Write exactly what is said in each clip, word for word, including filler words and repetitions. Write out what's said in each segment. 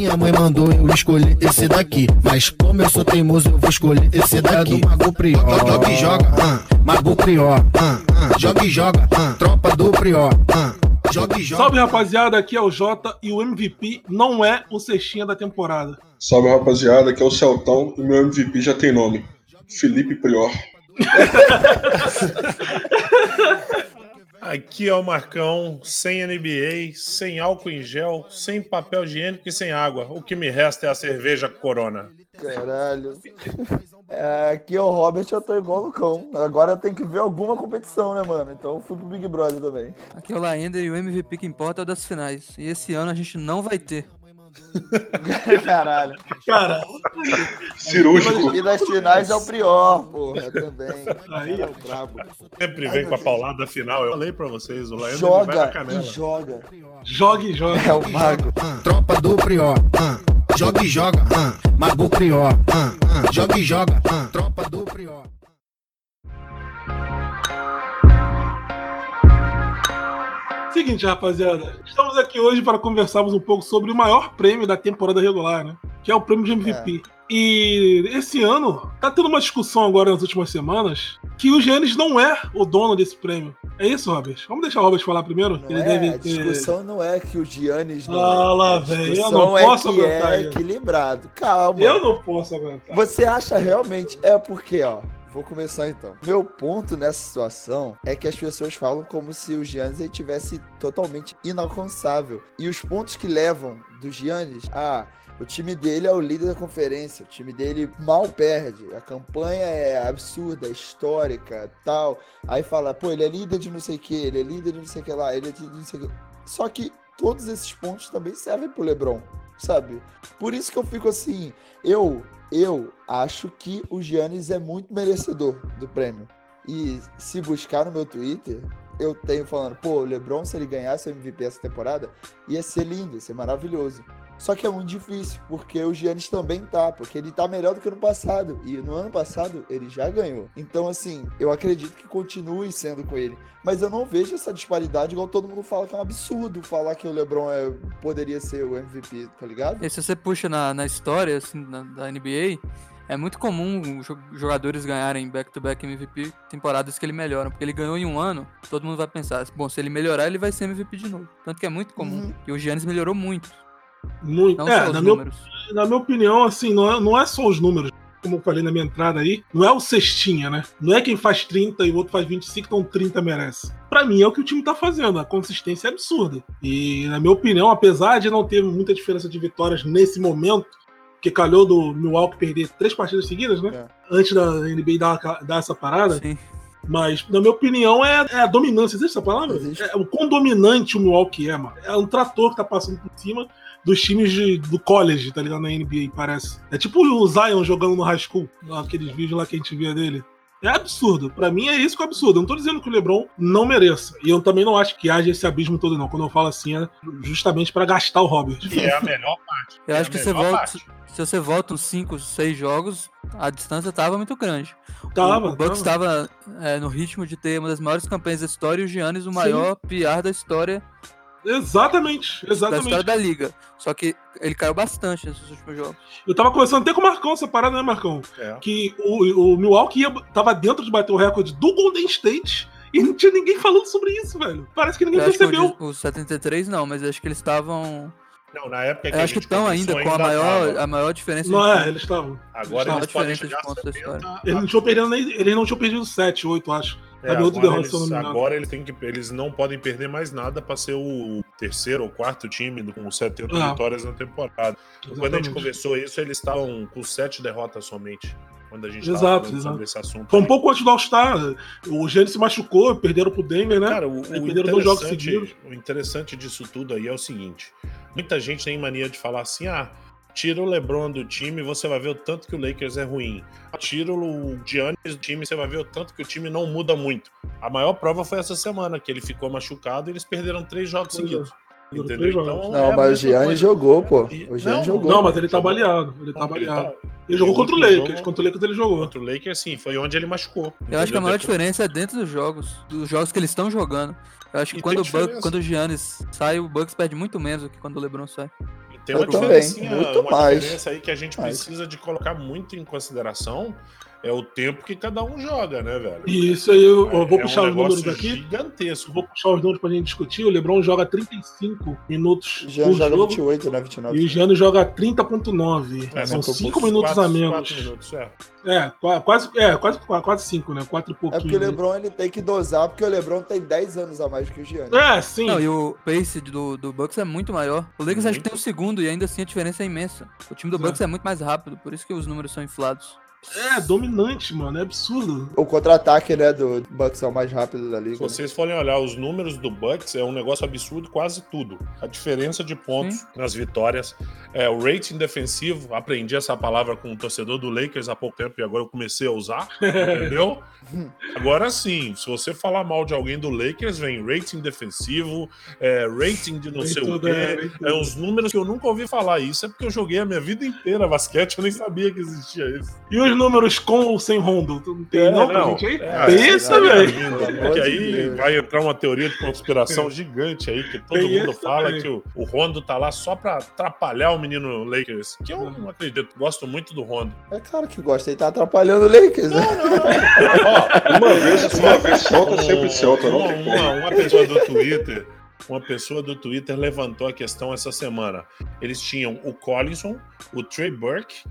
Minha mãe mandou eu escolher esse daqui, mas como eu sou teimoso eu vou escolher esse daqui. É do Mago Prior, joga e joga, uh, Mago Prior, uh, uh, joga e joga, uh, tropa do Prior, uh, joga e joga. Salve, rapaziada, aqui é o Jota e o M V P não é o cestinha da temporada. Salve, rapaziada, aqui é o Celtão e meu M V P já tem nome, Felipe Prior. Aqui é o Marcão, sem N B A, sem álcool em gel, sem papel higiênico e sem água. O que me resta é a cerveja Corona. Caralho. É, aqui é o Robert, eu tô igual no cão. Agora tem que ver alguma competição, né, mano? Então eu fui pro Big Brother também. Aqui é o Laender e o M V P que importa é o das finais. E esse ano a gente não vai ter. Caralho. Cara, cirúrgico. E das finais é o Prior, porra, também. Aí é o brabo. Sempre vem com a paulada final. Eu falei pra vocês, o Laender vai na Joga canela. e joga. joga e joga. É o mago. Uh, tropa do Prior, uh, joga e joga, uh, Mago Prior, uh, uh, joga e joga, uh, tropa do Prior. Seguinte, rapaziada, estamos aqui hoje para conversarmos um pouco sobre o maior prêmio da temporada regular, né? Que é o prêmio de M V P. É. E esse ano, tá tendo uma discussão agora nas últimas semanas que o Giannis não é o dono desse prêmio. É isso, Robert? Vamos deixar o Robert falar primeiro? Não Ele é, deve a discussão ter... não é que o Giannis não ah, é. lá, velho, eu não posso é que aguentar. É equilibrado. Calma. Eu não posso aguentar. Você acha realmente... É porque, ó... Vou começar então. Meu ponto nessa situação é que as pessoas falam como se o Giannis tivesse totalmente inalcançável. E os pontos que levam do Giannis a... O time dele é o líder da conferência, o time dele mal perde, a campanha é absurda, é histórica, tal. Aí fala, pô, ele é líder de não sei o que, ele é líder de não sei o que lá, ele é líder de não sei o que. Só que todos esses pontos também servem pro LeBron, sabe? Por isso que eu fico assim, eu, eu acho que o Giannis é muito merecedor do prêmio. E se buscar no meu Twitter, eu tenho falando, pô, o LeBron, se ele ganhasse o M V P essa temporada, ia ser lindo, ia ser maravilhoso. Só que é muito difícil, porque o Giannis também tá, porque ele tá melhor do que no passado. E no ano passado, ele já ganhou. Então, assim, eu acredito que continue sendo com ele. Mas eu não vejo essa disparidade igual todo mundo fala que é um absurdo falar que o LeBron é, poderia ser o M V P, tá ligado? E se você puxa na, na história assim, na, da N B A, é muito comum os jogadores ganharem back-to-back M V P temporadas que ele melhora, porque ele ganhou em um ano, todo mundo vai pensar, bom, se ele melhorar, ele vai ser M V P de novo. Tanto que é muito comum. Uhum. E o Giannis melhorou muito. Muito. Não é, na, meu, na minha opinião, assim, não é, não é só os números, como eu falei na minha entrada aí, não é o cestinha, né? Não é quem faz trinta e o outro faz vinte e cinco, então trinta merece. Pra mim é o que o time tá fazendo, a consistência é absurda. E na minha opinião, apesar de não ter muita diferença de vitórias nesse momento, que calhou do Milwaukee perder três partidas seguidas, né? É. Antes da N B A dar, dar essa parada. Sim. Mas, na minha opinião, é, é a dominância. Existe essa palavra? Existe. É o quão dominante o Milwaukee é, mano. É um trator que tá passando por cima dos times de, do college, tá ligado? Na N B A, parece. É tipo o Zion jogando no high school, aqueles vídeos lá que a gente via dele. É absurdo. Pra mim é isso que é absurdo. Eu não tô dizendo que o LeBron não mereça. E eu também não acho que haja esse abismo todo, não. Quando eu falo assim, é justamente pra gastar o Robert. E é a melhor parte. Eu é acho que você volta, se você volta uns cinco, seis jogos, a distância tava muito grande. Tava, o, o Bucks tava, tava é, no ritmo de ter uma das maiores campanhas da história e o Giannis o maior Sim. P R da história. Exatamente, exatamente. Da história da liga. Só que ele caiu bastante nesses últimos jogos. Eu tava conversando até com o Marcão essa parada, né, Marcão? É. Que o, o Milwaukee ia, tava dentro de bater o recorde do Golden State e não tinha ninguém falando sobre isso, velho. Parece que ninguém eu percebeu. Os setenta e três não, mas acho que eles estavam... Não, na época que eu acho que estão ainda com a maior, a maior diferença. Não de é, eles estavam. Agora eles podem chegar de pontos da história. Eles não tinham perdido nem, eles não tinham perdido sete, oito, acho. É, agora, eles, agora eles, têm que, eles não podem perder mais nada para ser o terceiro ou quarto time com setenta ah. vitórias na temporada. Exatamente. Quando a gente conversou isso, eles estavam com sete derrotas somente. Quando a gente exato, falando exato. sobre esse assunto. Foi um pouco antes do All-Star. O Giannis se machucou, perderam pro Denver, né? Cara, o, o, perderam dois jogos seguidos. O interessante disso tudo aí é o seguinte: muita gente tem mania de falar assim, ah, tira o LeBron do time, você vai ver o tanto que o Lakers é ruim. Tira o Giannis do time, você vai ver o tanto que o time não muda muito. A maior prova foi essa semana, que ele ficou machucado e eles perderam três jogos pois seguidos. É. Entendeu? Então, não, é mas o Giannis jogou, pô. O Giannis não, jogou. Não, mas ele tá baleado. Ele tá baleado. Ele, tá... ele jogou contra o Lakers. Jogo... Contra o Lakers ele jogou. Contra o Lakers, sim. Foi onde ele machucou. Eu entendeu? acho que a maior diferença é dentro dos jogos. Dos jogos que eles estão jogando. Eu acho que quando o, Buck, quando o Giannis sai, o Bucks perde muito menos do que quando o LeBron sai. tem uma diferença, uma diferença aí que a gente mais. precisa de colocar muito em consideração. É o tempo que cada um joga, né, velho? Isso aí, eu, eu vou é puxar um os números aqui. Gigantesco. Vou puxar os números pra gente discutir. O LeBron joga trinta e cinco minutos. O Jean joga jogo, vinte e oito, né? vinte e nove. E o Giannis joga trinta vírgula nove. É, São cinco minutos quatro, a menos. quatro minutos, é. É, quase, é, quase, quase cinco, né? quatro e pouquinho. É porque o LeBron ele tem que dosar, porque o LeBron tem dez anos a mais que o Giannis. É, sim. Não, e o pace do, do Bucks é muito maior. O Lakers acho que tem o segundo e ainda assim a diferença é imensa. O time do Bucks é, é muito mais rápido, por isso que os números são inflados. É, dominante, mano, é absurdo. O contra-ataque, né, do Bucks é o mais rápido da liga. Se vocês forem olhar os números do Bucks, é um negócio absurdo quase tudo. A diferença de pontos Sim. nas vitórias, é, o rating defensivo, aprendi essa palavra com um torcedor do Lakers há pouco tempo e agora eu comecei a usar, entendeu? Agora sim, se você falar mal de alguém do Lakers, vem rating defensivo, é, rating de não sei o quê, é, é uns números que eu nunca ouvi falar. Isso é porque eu joguei a minha vida inteira basquete, eu nem sabia que existia isso. E os números com ou sem Rondo? Tem é, não, não. Gente aí? É, tem isso, velho. Porque aí vai entrar uma teoria de conspiração gigante aí, que todo tem mundo fala também. que o, o Rondo tá lá só pra atrapalhar o menino Lakers. Que eu não acredito, gosto muito do Rondo. É claro que gosta, ele tá atrapalhando o Lakers, né? Não, não. Ó, uma vez, uma vez solta, sempre solta. Não uma, uma, uma pessoa do Twitter... Uma pessoa do Twitter levantou a questão essa semana. Eles tinham o Collinson, o Trey Burke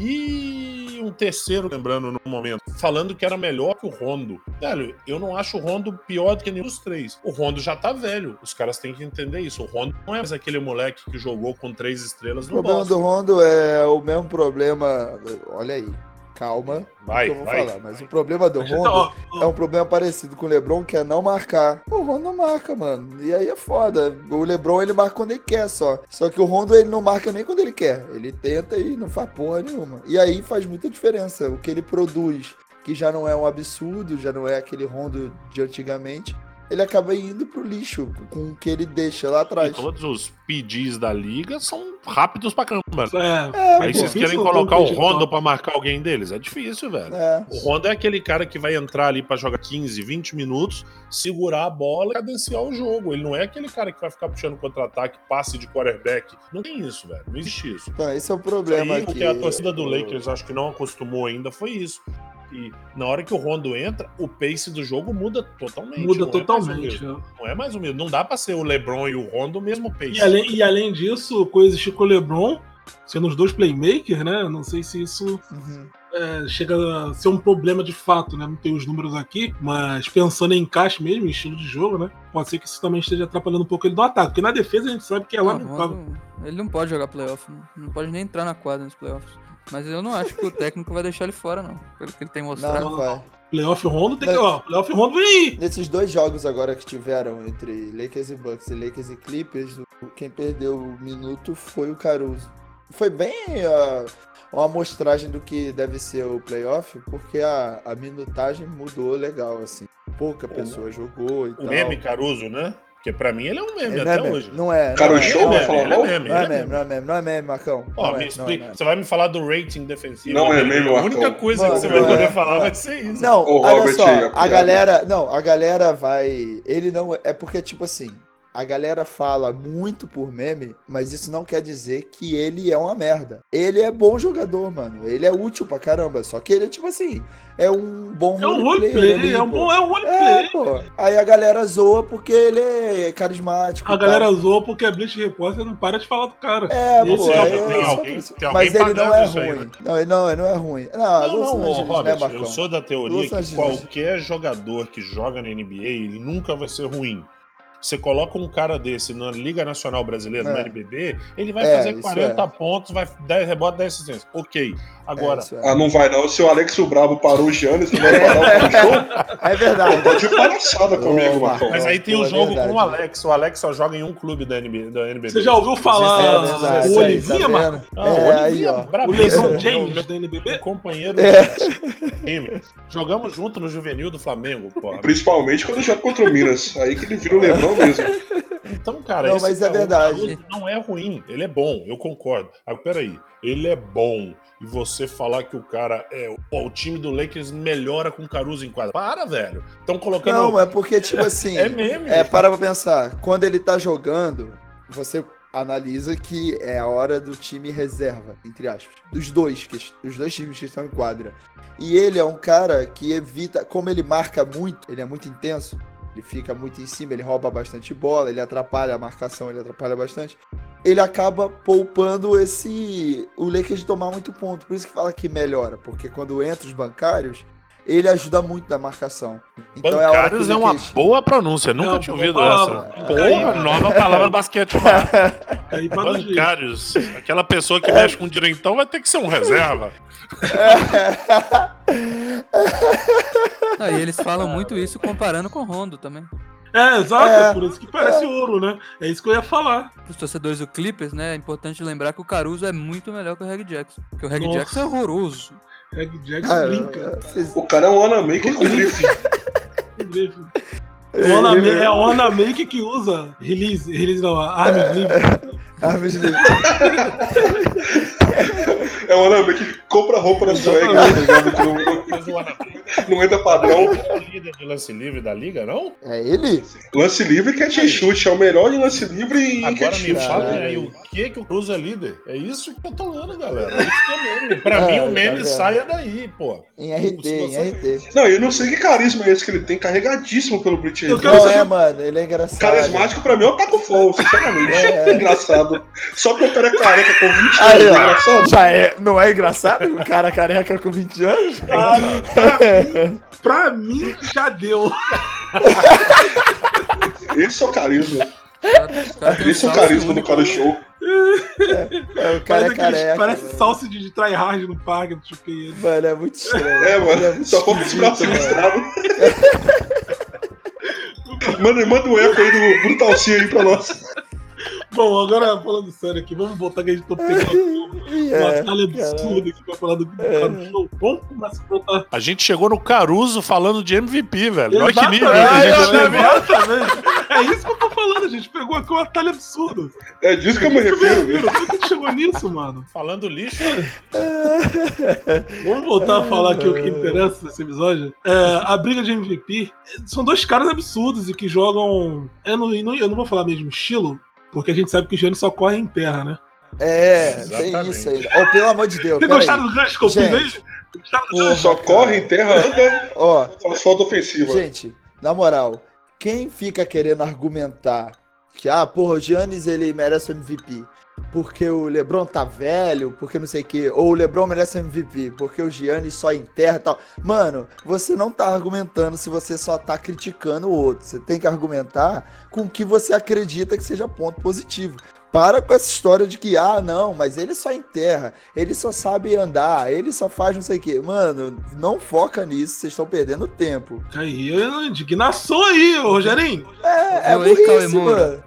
e um terceiro, lembrando no momento, falando que era melhor que o Rondo. Velho, eu não acho o Rondo pior do que nenhum dos três. O Rondo já tá velho. Os caras têm que entender isso. O Rondo não é mais aquele moleque que jogou com três estrelas no O problema Boston. do Rondo é o mesmo problema... Olha aí. Calma, vai, que eu vou vai, falar. Mas vai. o problema do Rondo ó, ó. é um problema parecido com o LeBron, que é não marcar. O Rondo não marca, mano. E aí é foda. O LeBron, ele marca quando ele quer só. Só que o Rondo, ele não marca nem quando ele quer. Ele tenta e não faz porra nenhuma. E aí faz muita diferença. O que ele produz, que já não é um absurdo, já não é aquele Rondo de antigamente, ele acaba indo pro lixo com o que ele deixa lá atrás. E todos os P Gs da liga são rápidos pra caramba. É, é, aí vocês querem colocar o Rondo pra marcar alguém deles? É difícil, velho. É. O Rondo é aquele cara que vai entrar ali pra jogar quinze, vinte minutos, segurar a bola e cadenciar o jogo. Ele não é aquele cara que vai ficar puxando contra-ataque, passe de quarterback. Não tem isso, velho. Não existe isso. Então, esse é o problema aí, aqui. O que a torcida do Lakers acho que não acostumou ainda foi isso. E na hora que o Rondo entra, o pace do jogo muda totalmente. Muda não totalmente. É não é mais o mesmo. Não dá pra ser o LeBron e o Rondo o mesmo pace. E além, e além disso, coexistir com o LeBron, sendo os dois playmakers, né? Não sei se isso Uhum. é, chega a ser um problema de fato, né? Não tem os números aqui, mas pensando em encaixe mesmo, em estilo de jogo, né? Pode ser que isso também esteja atrapalhando um pouco ele do ataque. Porque na defesa a gente sabe que é lá no Ele não pode jogar playoff, não pode nem entrar na quadra nos playoffs. Mas eu não acho que o técnico vai deixar ele fora, não. Pelo que ele tem mostrado. Não, não vai. Playoff Rondo tem que. Ó, Playoff Rondo vem aí. Nesses dois jogos agora que tiveram entre Lakers e Bucks e Lakers e Clippers, quem perdeu o minuto foi o Caruso. Foi bem uh, uma amostragem do que deve ser o playoff, porque a, a minutagem mudou legal, assim. Pouca pessoa jogou e o tal. O meme Caruso, né? Porque pra mim ele é um meme ele até não é hoje. Meme, não é. Cara, não o show vai falar mal? mal? Não é meme, não é meme, não é meme, Marcão. Ó, não me é, explica. não é, você vai me falar do rating defensivo. Não é meme, A única coisa Mano, que você vai não poder é, falar não vai é. ser isso. Não, Ô, olha Robert, só, aí, a a galera, não, a galera vai, ele não, é porque tipo assim, a galera fala muito por meme, mas isso não quer dizer que ele é uma merda. Ele é bom jogador, mano. Ele é útil pra caramba. Só que ele é tipo assim, é um bom É um roleplay, é um bom é um roleplay. É, pô. Aí a galera zoa porque ele é carismático. A galera zoa porque a Bleach Repórter não para de falar do cara. É, pô, Esse é, é, é, tem é, alguém, tem mas ele não é aí, ruim. né? Não, ele não, ele não é ruim. Não, Não, Los não, Angeles, Robert, né, Marcão? eu sou da teoria Los que Angeles. qualquer jogador que joga na N B A, ele nunca vai ser ruim. Você coloca um cara desse na Liga Nacional Brasileira, É. no N B B, ele vai É, fazer isso quarenta é. pontos, vai dez rebotes, dez assistências. Ok. Agora, É, isso é. Ah, não vai não. Se o Alex o Brabo parou o Giannis, você vai parar o show? É verdade. Pode ir palhaçada comigo, Ô, Marcão. mas aí tem Pô, o é jogo verdade. com o Alex. O Alex só joga em um clube da N B B. Da N B B. Você já ouviu falar É verdade, o aí, Olivinha, tá mano? vendo? Ah, É, o aí, Olivinha, ó. O brabíssimo. LeBron Meu- James meu da N B B? companheiro É. de time. Jogamos junto no juvenil do Flamengo, porra. Principalmente quando joga contra o Minas. Aí que ele vira o Lebron mesmo. Então, cara, Não, esse mas é Caruso verdade. não é ruim. Ele é bom, eu concordo. Agora, peraí. Ele é bom. E você falar que o cara é. Pô, o time do Lakers melhora com o Caruso em quadra. Para, velho. Estão colocando. Não, é porque, tipo assim. É meme. É, para pra pensar. Quando ele tá jogando, você analisa que é a hora do time reserva, entre aspas. Dos dois, que, dos dois times que estão em quadra. E ele é um cara que evita, como ele marca muito, ele é muito intenso, ele fica muito em cima, ele rouba bastante bola, ele atrapalha a marcação, ele atrapalha bastante. Ele acaba poupando esse o Lakers de tomar muito ponto. Por isso que fala que melhora, porque quando entra os bancários, ele ajuda muito na marcação. Então bancários é, é uma Lakers... boa pronúncia, nunca não, tinha ouvido essa. Porra, nova palavra do basquete. É, bancários, aquela pessoa que é. mexe com o direitão vai ter que ser um reserva. Ah, e eles falam muito isso comparando com o Rondo também. É, exato, é, por isso que parece é. ouro, né? É isso que eu ia falar. Para os torcedores do Clippers, né, é importante lembrar que o Caruso é muito melhor que o Reg Jackson. Porque o Reg Nossa. Jackson é horroroso. Reg Jackson ah, brinca. O cara é um Wanamaker com drift. É o Wanamaker que usa release, release não, armas livres. Armas livres. É o Wanamaker que compra roupa na swag, tá ligado? Não entra padrão. É o líder de lance livre da liga, não? É ele? Lance livre e catch and shoot. É o melhor de lance livre e agora me fala aí o que que o Cruz é líder. É isso que eu tô falando, galera. É isso que é meme. Pra é, mim, o meme tá saia daí, pô. Em R T, em R T. Não, eu não sei que carisma é esse que ele tem, carregadíssimo pelo Britney. Não é, mano, ele é engraçado. Carismático pra mim é o Taco Fall, sinceramente. É, é engraçado. Só que o cara é careca com vinte anos, é engraçado. Já é, não é engraçado? O cara careca com vinte anos? Ah, pra, mim, pra mim, já deu. Esse é o carisma. Esse é o carisma do cara show. É, é, o cara é careca. Parece salsa de tryhard no parque do Chuquinha. Mano, é muito estranho. É, mano, é só falta esse braço ilustrado. Manda, manda um eco aí do Brutalcinho aí pra nós. Bom, agora falando sério aqui, vamos voltar que a gente tá pegando uma batalha absurda aqui pra falar do Caruso Show. Vamos começar a voltar. A gente chegou no Caruso falando de M V P, velho. Olha que nível. É, é isso que eu tô falando, a gente pegou aqui uma batalha absurda. É disso que eu me refiro. Como é que chegou nisso, mano? Falando lixo. Vamos voltar a falar aqui o que interessa nesse episódio. É, a briga de M V P são dois caras absurdos e que jogam. Eu não, eu não vou falar mesmo estilo. Porque a gente sabe que o Giannis só corre em terra, né? É, exatamente. Tem isso aí. Oh, pelo amor de Deus. Vocês gostaram do gancho que eu fiz aí? Só corre em terra, anda. Ó, faz falta ofensiva. Gente, na moral, quem fica querendo argumentar que, ah, porra, o Giannis ele merece o M V P porque o LeBron tá velho, porque não sei o quê, ou o LeBron merece M V P porque o Giannis só enterra e tal. Mano, você não tá argumentando se você só tá criticando o outro. Você tem que argumentar com o que você acredita que seja ponto positivo. Para com essa história de que, ah, não, mas ele só enterra, ele só sabe andar, ele só faz não sei o quê. Mano, não foca nisso, vocês estão perdendo tempo. Aí, indignação aí, ô Rogerinho. É, é burrice, mano.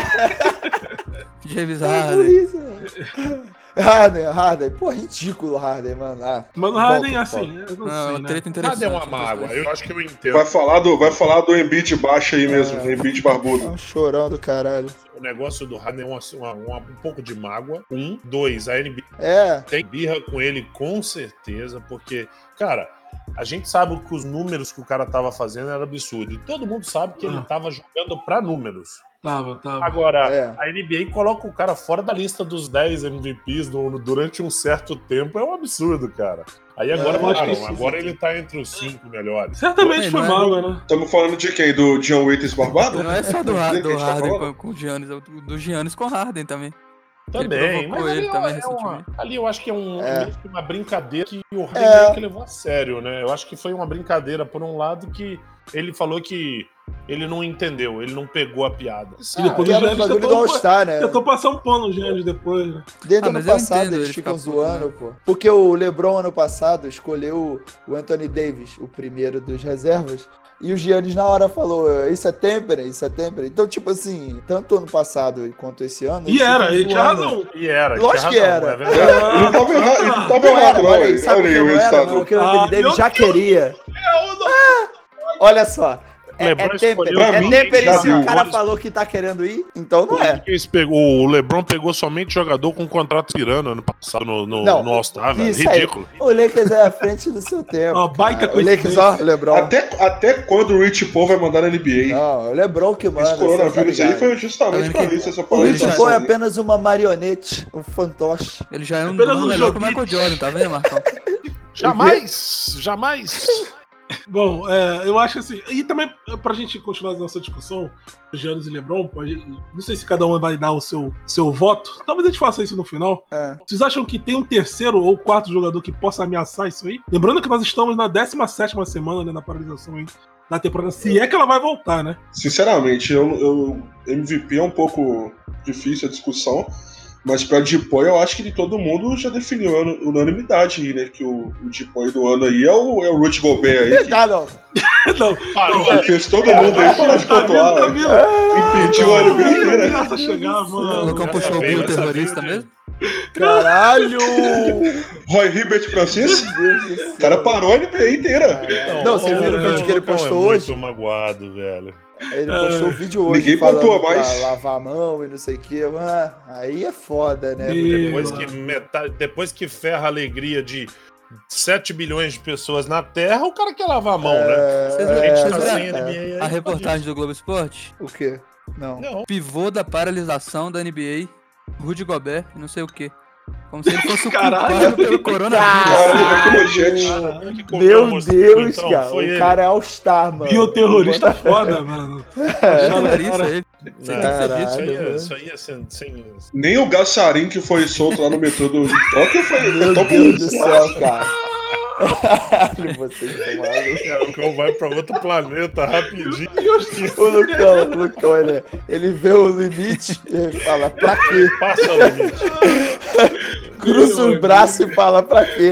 James Harden. Harden, Harden. Pô, ridículo Harden, mano. Ah, mas o Harden é assim. Não, não sei, né? Treta interessante. Harden é uma mágoa, eu acho que eu entendo. Vai falar do, vai falar do Embiid baixo aí mesmo, é, Embiid barbudo. É um chorão do caralho. O negócio do Harden é uma, uma, uma, um pouco de mágoa. Um, dois, a N B A é. tem birra com ele com certeza, porque, cara, a gente sabe que os números que o cara tava fazendo era absurdo. E todo mundo sabe que ele tava jogando pra números. Tava, tava. Agora, é. a N B A coloca o cara fora da lista dos dez M V Ps no, no, durante um certo tempo. É um absurdo, cara. Aí agora, é, cara, agora ele tá entre os cinco melhores. Certamente foi mal, é... né? Estamos falando de quem? Do John Waiters Barbado? Não é só do, do Harden tá com, com o Giannis, é do Giannis com o Harden também. Também, mas ele ali, também é uma, ali eu acho que é um, é. uma brincadeira que o Harden é. que levou a sério, né? Eu acho que foi uma brincadeira, por um lado, que ele falou que ele não entendeu, ele não pegou a piada. E depois ah, o Giannis tentou, do All-Star, né? Tentou passar um pano no Giannis depois, né? Desde o ah, ano passado eles ficam zoando, né? Pô. Porque o LeBron, ano passado, escolheu o Anthony Davis, o primeiro dos reservas, e o Giannis na hora falou, isso é tempera, isso é tempera. Então, tipo assim, tanto ano passado quanto esse ano... E era, ele tinha razão. E era, lógico que era. É ele não tava errado, ele não tava errado, não. Olha, sabe o que não era? Porque o Anthony Davis já queria. Olha só. é, é tempero. É tempero. Se o cara falou que tá querendo ir, então não é. Pegou, o LeBron pegou somente jogador com contrato tirando ano passado no, no, no All-Star, velho. Ridículo. Aí. O Lakers é à frente do seu tempo. Ó, baita o Lakers, ó, LeBron. Até, até quando o Rich Paul vai mandar na N B A? Não, o LeBron que manda. Esse coronavírus aí foi justamente pra isso. Essa o Rich Paul é apenas uma marionete, um fantoche. Ele já é um dono melhor que o Michael Jordan, tá vendo, Marcão? Jamais! Jamais! Bom, é, eu acho assim. E também, pra gente continuar a nossa discussão, Giannis e LeBron, pode, não sei se cada um vai dar o seu, seu voto. Talvez a gente faça isso no final. É. Vocês acham que tem um terceiro ou quarto jogador que possa ameaçar isso aí? Lembrando que nós estamos na décima sétima semana, né, na paralisação aí da temporada, se é que ela vai voltar, né? Sinceramente, eu, eu M V P é um pouco difícil a discussão. Mas pra Depoy, eu acho que de todo mundo já definiu a unanimidade aí, né? Que o, o Depoy do ano aí é o, é o Rudy Gobert aí. Que... Não, não. Não, parou. Fez todo mundo aí parar de pontuar. Tá vendo? Impediu a N B A inteira. Chegar, mano. O Lucão puxou o Bill terrorista mesmo? Caralho! Roy Hibbert Francis? O cara parou a N B A inteira. Não, não, você viu o vídeo que ele postou hoje? Muito magoado, velho. Ele postou o vídeo hoje. Ninguém pontua mais. Pra lavar a mão e não sei o que. Ah, aí é foda, né? Depois que, metade, depois que ferra a alegria de sete bilhões de pessoas na Terra, o cara quer lavar a mão, é, né? Vocês é, viram tá é, é, a, a reportagem do Globo Esporte? O quê? Não. não. Pivô da paralisação da N B A, Rudy Gobert, não sei o quê. Como se ele fosse o culpado pelo coronavírus. Meu Deus, então, cara. O ele. cara é All-Star, mano. Bioterrorista foda, mano. É, isso aí é sem... Nem o Gassarim que foi solto lá no metrô do Tóquio foi... Meu Deus do céu, cara. Vocês o Lucão vai pra outro planeta rapidinho. O Lucão, o Lucão ele, ele vê o limite e ele fala, pra quê? Passa o limite. Cruza os braços e fala, pra quê?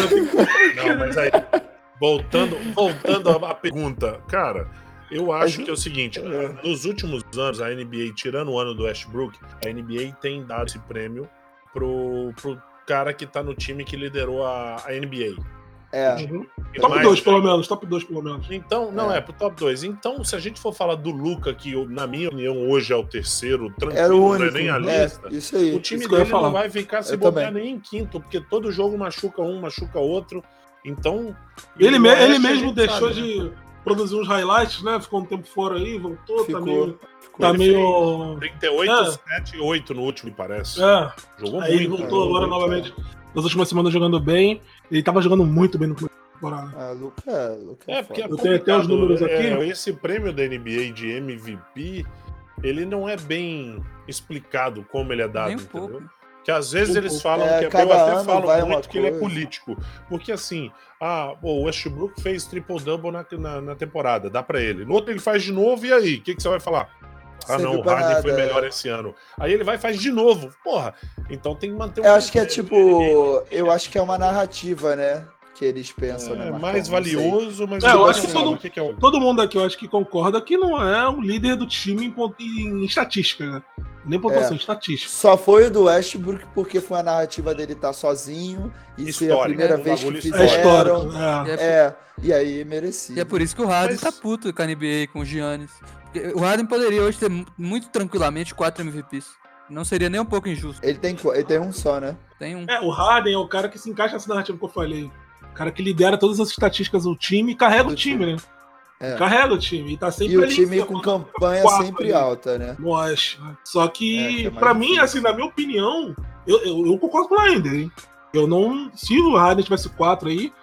Não, mas aí, voltando, voltando à pergunta, cara, eu acho que é o seguinte, nos últimos anos, a N B A, tirando o ano do Westbrook, a N B A tem dado esse prêmio pro, pro cara que tá no time que liderou a, a N B A. É. Uhum. Top dois, pelo menos, top dois, pelo menos. Então, não, é, é pro top dois. Então, se a gente for falar do Luka, que na minha opinião hoje é o terceiro, tranquilo, Era o único, não é nem a é, lista, isso aí, o time isso dele não vai ficar se eu bobear também. nem em quinto, porque todo jogo machuca um, machuca outro. Então. Ele, me, ele mesmo deixou sabe, de né? produzir uns highlights, né? Ficou um tempo fora aí, voltou, Ficou. tá meio. Ficou. Tá meio. trinta e oito, é. sete, oito no último, parece. É. Jogou aí muito. Ele voltou né? agora muito, novamente. Nas últimas semanas jogando bem. Ele tava jogando muito bem no começo. Ah, Luca, Luca é, porque é eu tenho até os números aqui. É, esse prêmio da N B A de M V P, ele não é bem explicado como ele é dado, Nem um entendeu? pouco. Que às vezes eles falam é, que é, eu até falo vai muito que ele é político. Porque assim, ah, o Westbrook fez triple-double na, na, na temporada, dá pra ele. No outro ele faz de novo, e aí? O que, que você vai falar? Ah, não, o Harden foi melhor esse ano. Aí ele vai e faz de novo. Porra, então tem que manter um... Eu acho que é tipo... Eu acho que é uma narrativa, né? Que eles pensam, é, né? É mais valioso, mas... É, eu acho que, todo, que, que é o... todo mundo aqui, eu acho que concorda que não é um líder do time em, em estatística, né? Nem pontuação, é. estatística. Só foi o do Westbrook porque foi a narrativa dele estar sozinho e histórico, ser a primeira né? vez que é fizeram. É. É, é, e aí merecia. E é por isso que o Harden Mas... tá puto com a N B A, com o Giannis. O Harden poderia hoje ter muito tranquilamente quatro M V Ps. Não seria nem um pouco injusto. Ele tem, ele tem um só, né? Tem um. É, o Harden é o cara que se encaixa nessa narrativa que eu falei. O cara que lidera todas as estatísticas do time e carrega do o time, time, né? É. Carrega o time. E tá sempre E o ali, time assim, com campanha quatro, sempre ali, alta, né? No Oeste, né? Só que, é, que é pra mim, difícil. assim, na minha opinião, eu, eu, eu concordo com o Ender, hein? Eu não. Se o Harden tivesse quatro aí,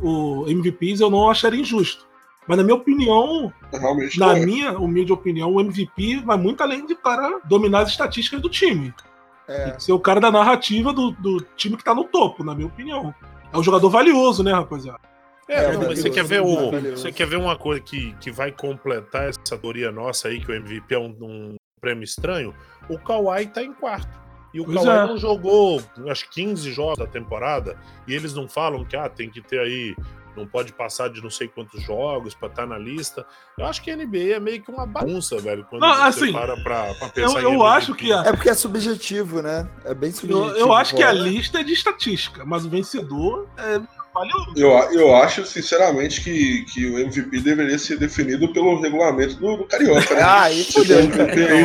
o M V Ps, eu não acharia injusto. Mas na minha opinião, Realmente na é. minha humilde opinião, o M V P vai muito além de cara dominar as estatísticas do time. É. Tem que ser o cara da narrativa do, do time que tá no topo, na minha opinião. É um jogador valioso, né, rapaziada? É, É, não, mas valioso, você quer ver o, valioso. você quer ver uma coisa que, que vai completar essa teoria nossa aí, que o M V P é um, um prêmio estranho? O Kawhi tá em quarto. E o Pois Kawhi é. não jogou, acho quinze jogos da temporada, e eles não falam que ah, tem que ter aí, não pode passar de não sei quantos jogos pra estar na lista. Eu acho que a N B A é meio que uma bagunça, velho, quando Não, você assim, para pra, pra pensar Eu, em eu M V P. acho que a, É porque é subjetivo, né? É bem eu, subjetivo. eu acho que a pô. lista é de estatística, mas o vencedor é Eu, eu acho, sinceramente, que, que o M V P deveria ser definido pelo regulamento do, do Carioca, né? Ah, isso tipo, M V P aí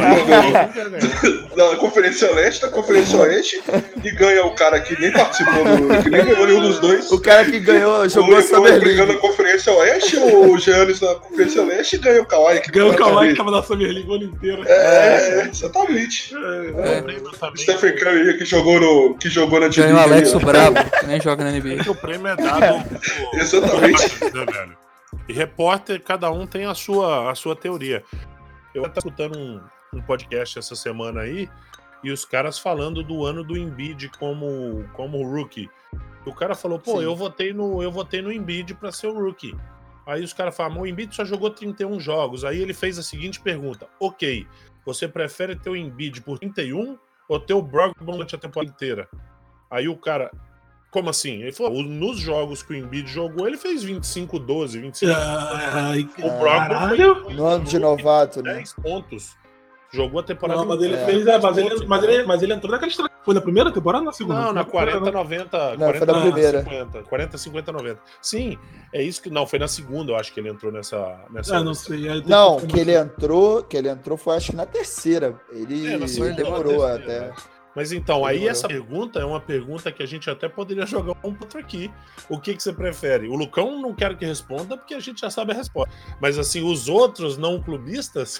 na Conferência Leste, na Conferência Oeste, e ganha o cara que nem participou, do, que nem ganhou nenhum dos dois. O cara que ganhou, jogou a Summer League. na Conferência Oeste, o Giannis na Conferência Leste, e ganha o Kawhi. Que ganhou o Kawhi que tava na Summer League o ano inteiro. É, é exatamente. É, é. O Stephen Curry que jogou, no, que jogou na Ganhou o Alex o Bravo, que nem joga na N B A. O prêmio é dado. Por... Exatamente. Né, velho? E repórter, cada um tem a sua, a sua teoria. Eu estava escutando um, um podcast essa semana aí, e os caras falando do ano do Embiid como, como rookie. O cara falou, pô, eu votei, no, eu votei no Embiid para ser o rookie. Aí os caras falam, o Embiid só jogou trinta e um jogos. Aí ele fez a seguinte pergunta, ok, você prefere ter o Embiid por trinta e um ou ter o Brogdon durante a temporada inteira? Aí o cara, como assim? Ele falou, nos jogos que o Embiid jogou, ele fez vinte e cinco, doze, vinte e cinco. Ai, o Brogdon foi no ano de novato, né? dez pontos. Jogou a temporada não, mas ele é. fez, é, mas, ele, mas, ele, mas ele entrou naquela estreia. Foi na primeira temporada ou na segunda? Não, na quarenta, noventa. Não, foi na primeira. cinquenta, quarenta, cinquenta, noventa. Sim, é isso que. Não, foi na segunda, eu acho que ele entrou nessa. nessa ah, não sei. Aí não, que ele entrou, que ele entrou foi acho que na terceira. Ele, é, na segunda, ele demorou terceira, até. Mas então, aí essa pergunta é uma pergunta que a gente até poderia jogar um pouco aqui. O que, que você prefere? O Lucão não quero que responda, porque a gente já sabe a resposta. Mas assim, os outros não clubistas,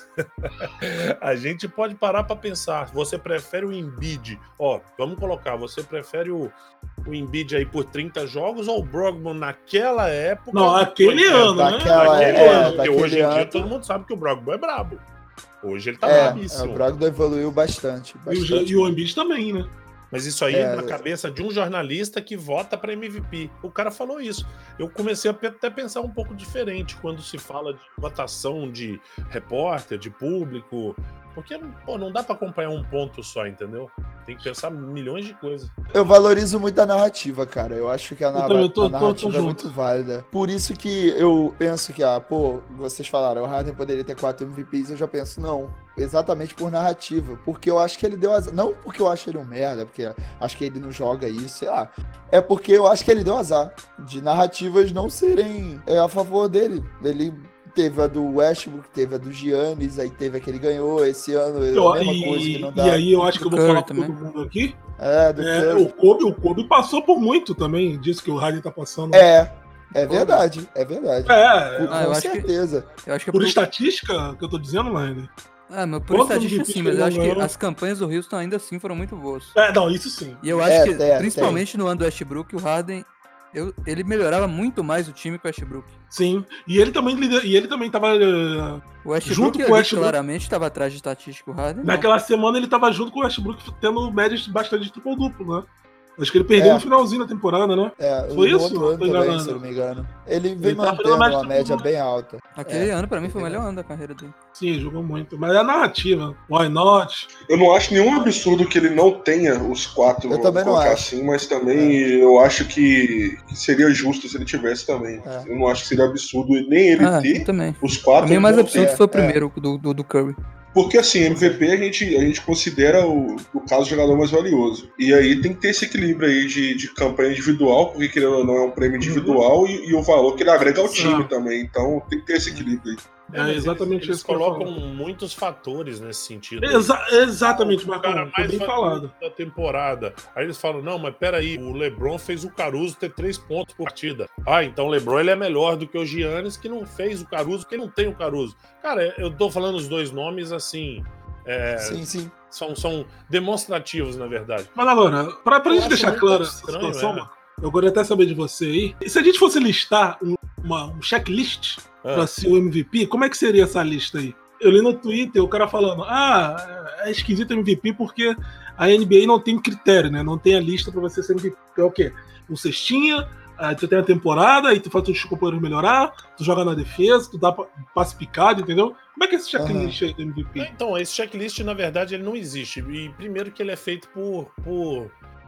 a gente pode parar para pensar. Você prefere o Embiid? Ó, vamos colocar, você prefere o, o Embiid aí por trinta jogos ou o Brogdon naquela época? Não, aquele ano, né? Daquela, Naquele é, ano, porque hoje em ano. dia todo mundo sabe que o Brogdon é brabo. Hoje ele tá é, bravíssimo. O Brogdon evoluiu bastante. bastante. E, o, e o Embiid também, né? Mas isso aí é, na cabeça de um jornalista que vota para M V P. O cara falou isso. Eu comecei a até pensar um pouco diferente quando se fala de votação de repórter, de público. Porque pô, não dá para acompanhar um ponto só, entendeu? Tem que pensar milhões de coisas. Eu valorizo muito a narrativa, cara. Eu acho que a, narra eu tô, a narrativa tô, tô é muito válida. Por isso que eu penso que, ah, pô, vocês falaram, o Harden poderia ter quatro M V Ps, eu já penso, não. Exatamente por narrativa. Porque eu acho que ele deu azar. Não porque eu acho ele um merda, porque acho que ele não joga isso, sei lá. É porque eu acho que ele deu azar de narrativas não serem é, a favor dele. Ele teve a do Westbrook, teve a do Giannis, aí teve a que ele ganhou esse ano, eu, a mesma e, coisa que não dá. E aí eu acho que eu vou Curry falar com também. todo mundo aqui. É, do É, o, Kobe, o Kobe passou por muito também disso que o Harden tá passando. É, é verdade, é verdade. É, Com, Ah, eu com acho que- certeza. Eu acho que é por por... estatística que eu tô dizendo, Lander. Ah, mas por Quantos estatística M V Ps sim, que mas ele eu acho que ganhou? as campanhas do Houston ainda assim foram muito boas. É, não, isso sim. E eu acho É, que, é, principalmente no ano do Westbrook, o Harden, eu, ele melhorava muito mais o time que o Westbrook. Sim. E ele também, lider- e ele também tava. uh, O Westbrook, Junto com ali, o Westbrook- claramente estava atrás de estatística, o Harden não. Naquela semana ele tava junto com o Westbrook tendo médias bastante de triplo-duplo, né? Acho que ele perdeu É. no finalzinho da temporada, né? É, Foi no isso? outro ano Tô também, enganando. se eu não me engano. Ele vem Ele tá fazendo mantendo mais uma tudo, média né? bem alta. Aquele É. ano, pra mim, foi o melhor ano da carreira dele. Sim, jogou muito. Mas é a narrativa. Why not? Eu não acho nenhum absurdo que ele não tenha os quatro, Eu vamos também não colocar acho. assim, mas também eu acho que, que seria justo se ele tivesse também. É. Eu não acho que seria absurdo nem ele Ah, eu ter também. os quatro. Pra mim, o mais ele não absurdo ter. foi o é. primeiro, do, do, do Curry. Porque assim, M V P a gente, a gente considera o, o caso do jogador mais valioso. E aí tem que ter esse equilíbrio aí de, de campanha individual, porque querendo ou não é um prêmio individual, Uhum. e, e o valor que ele agrega ao time Sim. também. Então tem que ter esse equilíbrio aí. É, mas exatamente eles, isso que eu Eles colocam falo. muitos fatores nesse sentido. Exa exatamente, O cara Marcão. Foi mais bem valioso falado. da temporada. Aí eles falam, não, mas peraí, o LeBron fez o Caruso ter três pontos por partida. Ah, então o LeBron ele é melhor do que o Giannis, que não fez o Caruso, que não tem o Caruso. Cara, eu tô falando os dois nomes assim... É, Sim, sim. são, são demonstrativos, na verdade. Mas agora, pra, pra Eu gente acho deixar muito clara essa estranho, situação, é. mano, eu queria até saber de você aí. E se a gente fosse listar um, uma, um checklist Ah. pra ser o M V P, como é que seria essa lista aí? Eu li no Twitter o cara falando, ah, é esquisito M V P porque a N B A não tem critério, né? Não tem a lista pra você ser M V P. É o quê? Um cestinha, aí tu tem a temporada, aí tu faz os companheiros melhorar, tu joga na defesa, tu dá passe picado, entendeu? Como é que é esse checklist aí do M V P? Então, esse checklist, na verdade, ele não existe. E primeiro que ele é feito por, por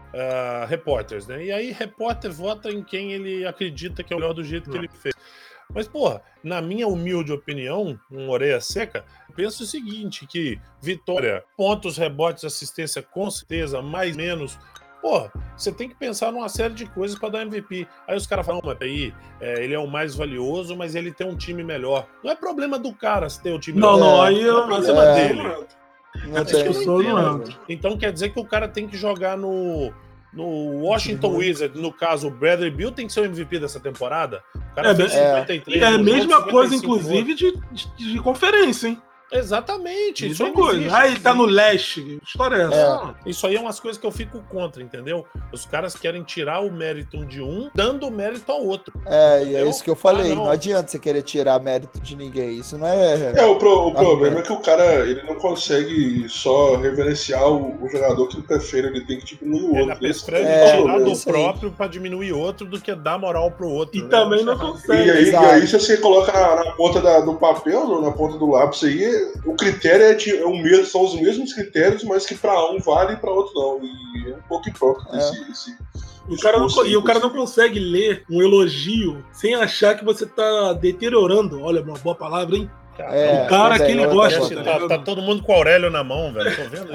uh, repórteres, né? E aí, repórter vota em quem ele acredita que é o melhor do jeito que ele fez. Mas, porra, na minha humilde opinião, um orelha seca, penso o seguinte, que vitória, pontos, rebotes, assistência, com certeza, mais menos, Pô, você tem que pensar numa série de coisas para dar M V P. Aí os caras falam, mas aí, é, ele é o mais valioso, mas ele tem um time melhor. Não é problema do cara se ter o time não, melhor. Não, não, aí eu... é problema é, dele. Não tem pessoa não. Então quer dizer que o cara tem que jogar no, no Washington Wizards, no caso o Bradley Beal tem que ser o M V P dessa temporada. O cara é, fez cinquenta e três. É a mesma coisa, inclusive, de, de, de conferência, hein? Exatamente, isso é coisa. Aí tá no leste, história é essa? É. Isso aí é umas coisas que eu fico contra, entendeu? Os caras querem tirar o mérito de um, dando o mérito ao outro. É, entendeu? E é isso que eu falei, ah, não. não não adianta você querer tirar mérito de ninguém, isso não é... É, o, pro, o problema é que o cara, ele não consegue só reverenciar o, o jogador que ele prefere, ele tem que diminuir o outro. Ele prefere é, tirar do próprio pra diminuir outro do que dar moral pro outro. E né? também não consegue. E aí, e aí se você coloca na, na ponta da, do papel, na ponta do lápis aí, o critério é, de, é o mesmo, são os mesmos critérios, mas que para um vale e para outro não. E é um pouco hipócrita é. esse, esse o cara não, E o cara não consegue ler um elogio sem achar que você tá deteriorando. Olha, uma boa palavra, hein? É, o cara é, que ele gosta. Tá, tá, tá todo mundo com o Aurélio na mão, velho. Tô vendo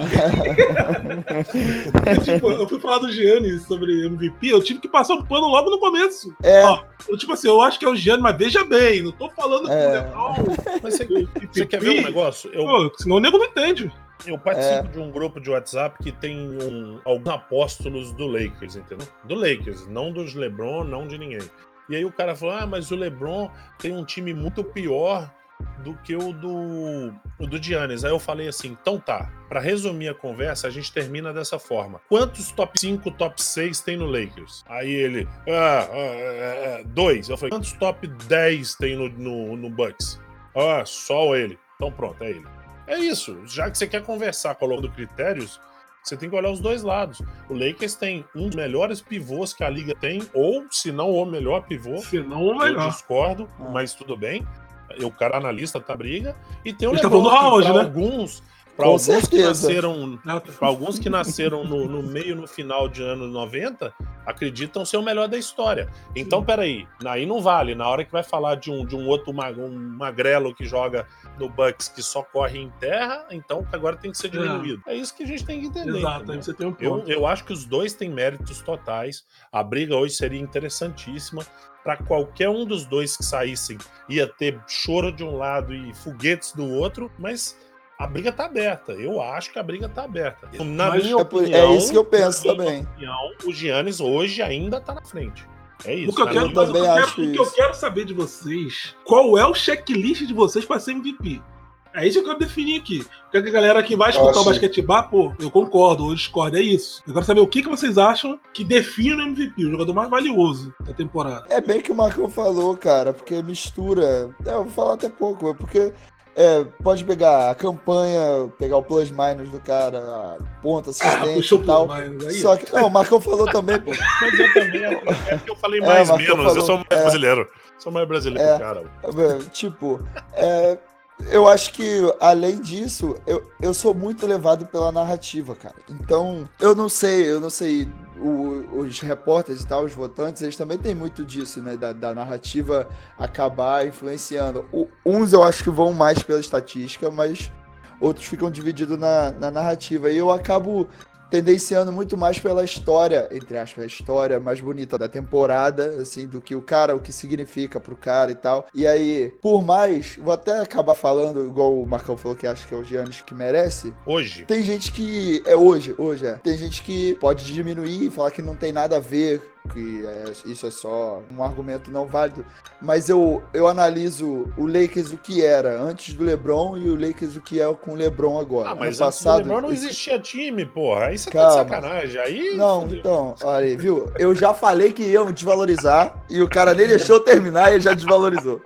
isso. Tipo, eu fui falar do Giannis sobre M V P, eu tive que passar um pano logo no começo. É. Ó, eu, tipo assim, eu acho que é o Giannis, mas veja bem, não tô falando é. com o Mas você, você quer ver um negócio? Eu, Pô, senão o nego não entende. Eu participo é. de um grupo de WhatsApp que tem um, alguns apóstolos do Lakers, entendeu? Do Lakers, não dos LeBron, não de ninguém. E aí o cara falou, ah, mas o LeBron tem um time muito pior do que o do, o do Giannis. Aí eu falei assim, então tá, pra resumir a conversa, a gente termina dessa forma. Quantos top cinco, top seis tem no Lakers? Aí ele, ah, ah, ah, dois. Eu falei, quantos top dez tem no, no, no Bucks? Ah, só ele. Então pronto, é ele. É isso, já que você quer conversar colocando critérios, você tem que olhar os dois lados. O Lakers tem um dos melhores pivôs que a liga tem, ou se não o melhor pivô. Se não o melhor. Eu discordo, ah. mas tudo bem. O cara analista tá briga. E tem o LeBron, tá falando auge, pra né? alguns, para alguns certeza. que nasceram, para alguns que nasceram no, no meio, no final de anos noventa, acreditam ser o melhor da história. Então, Sim. peraí, aí não vale. Na hora que vai falar de um, de um outro mag, um magrelo que joga no Bucks que só corre em terra, então agora tem que ser diminuído. É, é isso que a gente tem que entender. Exato, aí você tem um eu, eu acho que os dois têm méritos totais. A briga hoje seria interessantíssima. Para qualquer um dos dois que saíssem, ia ter choro de um lado e foguetes do outro, mas a briga tá aberta. Eu acho que a briga tá aberta. Na mas minha é, opinião, é isso que eu penso também. Opinião, o Giannis hoje ainda tá na frente. É isso. O que eu, quero, eu, também eu, quero, acho o que eu quero saber de vocês, qual é o checklist de vocês para ser M V P? É isso que eu quero definir aqui. Porque a galera que vai escutar ah, o Basquete Bar, pô, eu concordo, ou discordo, é isso. Eu quero saber o que, que vocês acham que define o M V P, o jogador mais valioso da temporada. É bem que o Marcão falou, cara, porque mistura... É, eu vou falar até pouco, porque é, pode pegar a campanha, pegar o plus-minus do cara, a ponta, assistente ah, e tal. Aí. Só que... Não, o Marcão falou também, pô. Mas eu também, é que eu falei mais é, menos, falou, eu sou mais é, brasileiro. Sou mais brasileiro é, que o cara. Tipo, é... Eu acho que, além disso, eu, eu sou muito levado pela narrativa, cara. Então, eu não sei, eu não sei, o, os repórteres e tal, os votantes, eles também têm muito disso, né? Da, da narrativa acabar influenciando. O, uns eu acho que vão mais pela estatística, mas outros ficam divididos na, na narrativa. E eu acabo tendenciando muito mais pela história, entre aspas, a história mais bonita da temporada, assim, do que o cara, o que significa pro cara e tal. E aí, por mais, vou até acabar falando, igual o Marcão falou que acha que é o Giannis que merece. Hoje. Tem gente que, é hoje, hoje é. Tem gente que pode diminuir e falar que não tem nada a ver, que é, isso é só um argumento não válido, mas eu, eu analiso o Lakers o que era antes do LeBron e o Lakers o que é com o LeBron agora. Ah, mas no antes passado, do LeBron não existia time, porra. Aí você Calma. tá de sacanagem. Aí, não, fudeu. Então, olha aí, viu? Eu já falei que iam desvalorizar e o cara nem deixou terminar e ele já desvalorizou.